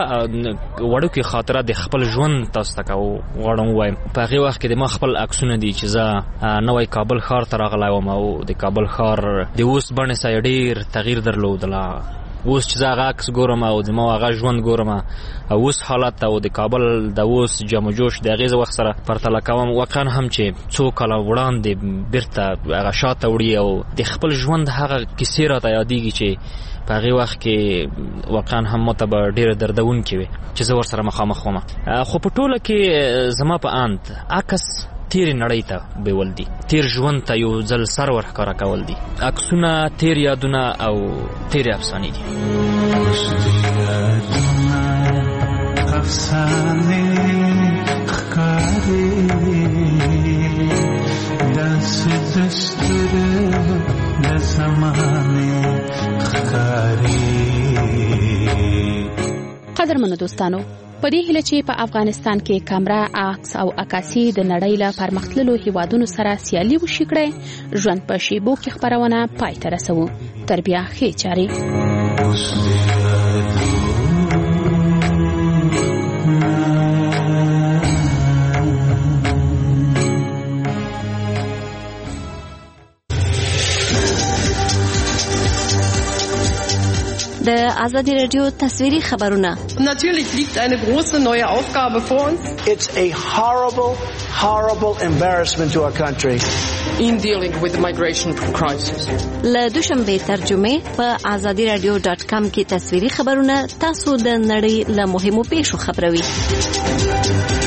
وړوکې خاطره د خپل ژوند تاسو ته غواړم ووایم. په هغې وخت کې د ما خپل عکسونه دي چې زه نوی کابل ښار ته راغلی وم او د کابل ښار د اوس بڼې سره ډېر تغییر درلودله. اوس چې زه هغه عکس ګورم او زما هغه ژوند ګورم او اوس حالت او د کابل د اوس جم جوش د هغې وخت سره پرتله کوم، واقعا هم چې څو کاله وړاندې بیرته هغه شاته وړي او د خپل ژوند هغه کیسې راته یادېږي چې په هغې وخت کې واقعا هم ماته به ډېره دردونکې وي چې زه ورسره مخامخ وم. خو په ټوله کې زما په اند عکس تیر نړۍ ته بیول دي، تیر ژوند ته یو ځل سر ورښکاره کول دي. عکسونه تیر یادونه او تیر افسانې دي. افسانې ښکاري داسې دستور د زمانې ښکاري. قدرمنو دوستانو، په دې هیله چې په افغانستان کې کیمرا، عکس او عکاسي د نړۍ له پرمختللو هیوادونو سره سیالي وشي کړي، ژوند په شیبو کې خبرونه پای ته رسوو. تر بیا ښې چارې. د آزادی رادیو تصویری خبرونه. Natürlich liegt eine große neue Aufgabe vor uns. It's a horrible embarrassment to our country. In dealing with the migration crisis. له دوشنبه ترجمه په azadiradio.com کې تصویری خبرونه تاسو د نړۍ له مهمو پیښو خبروي.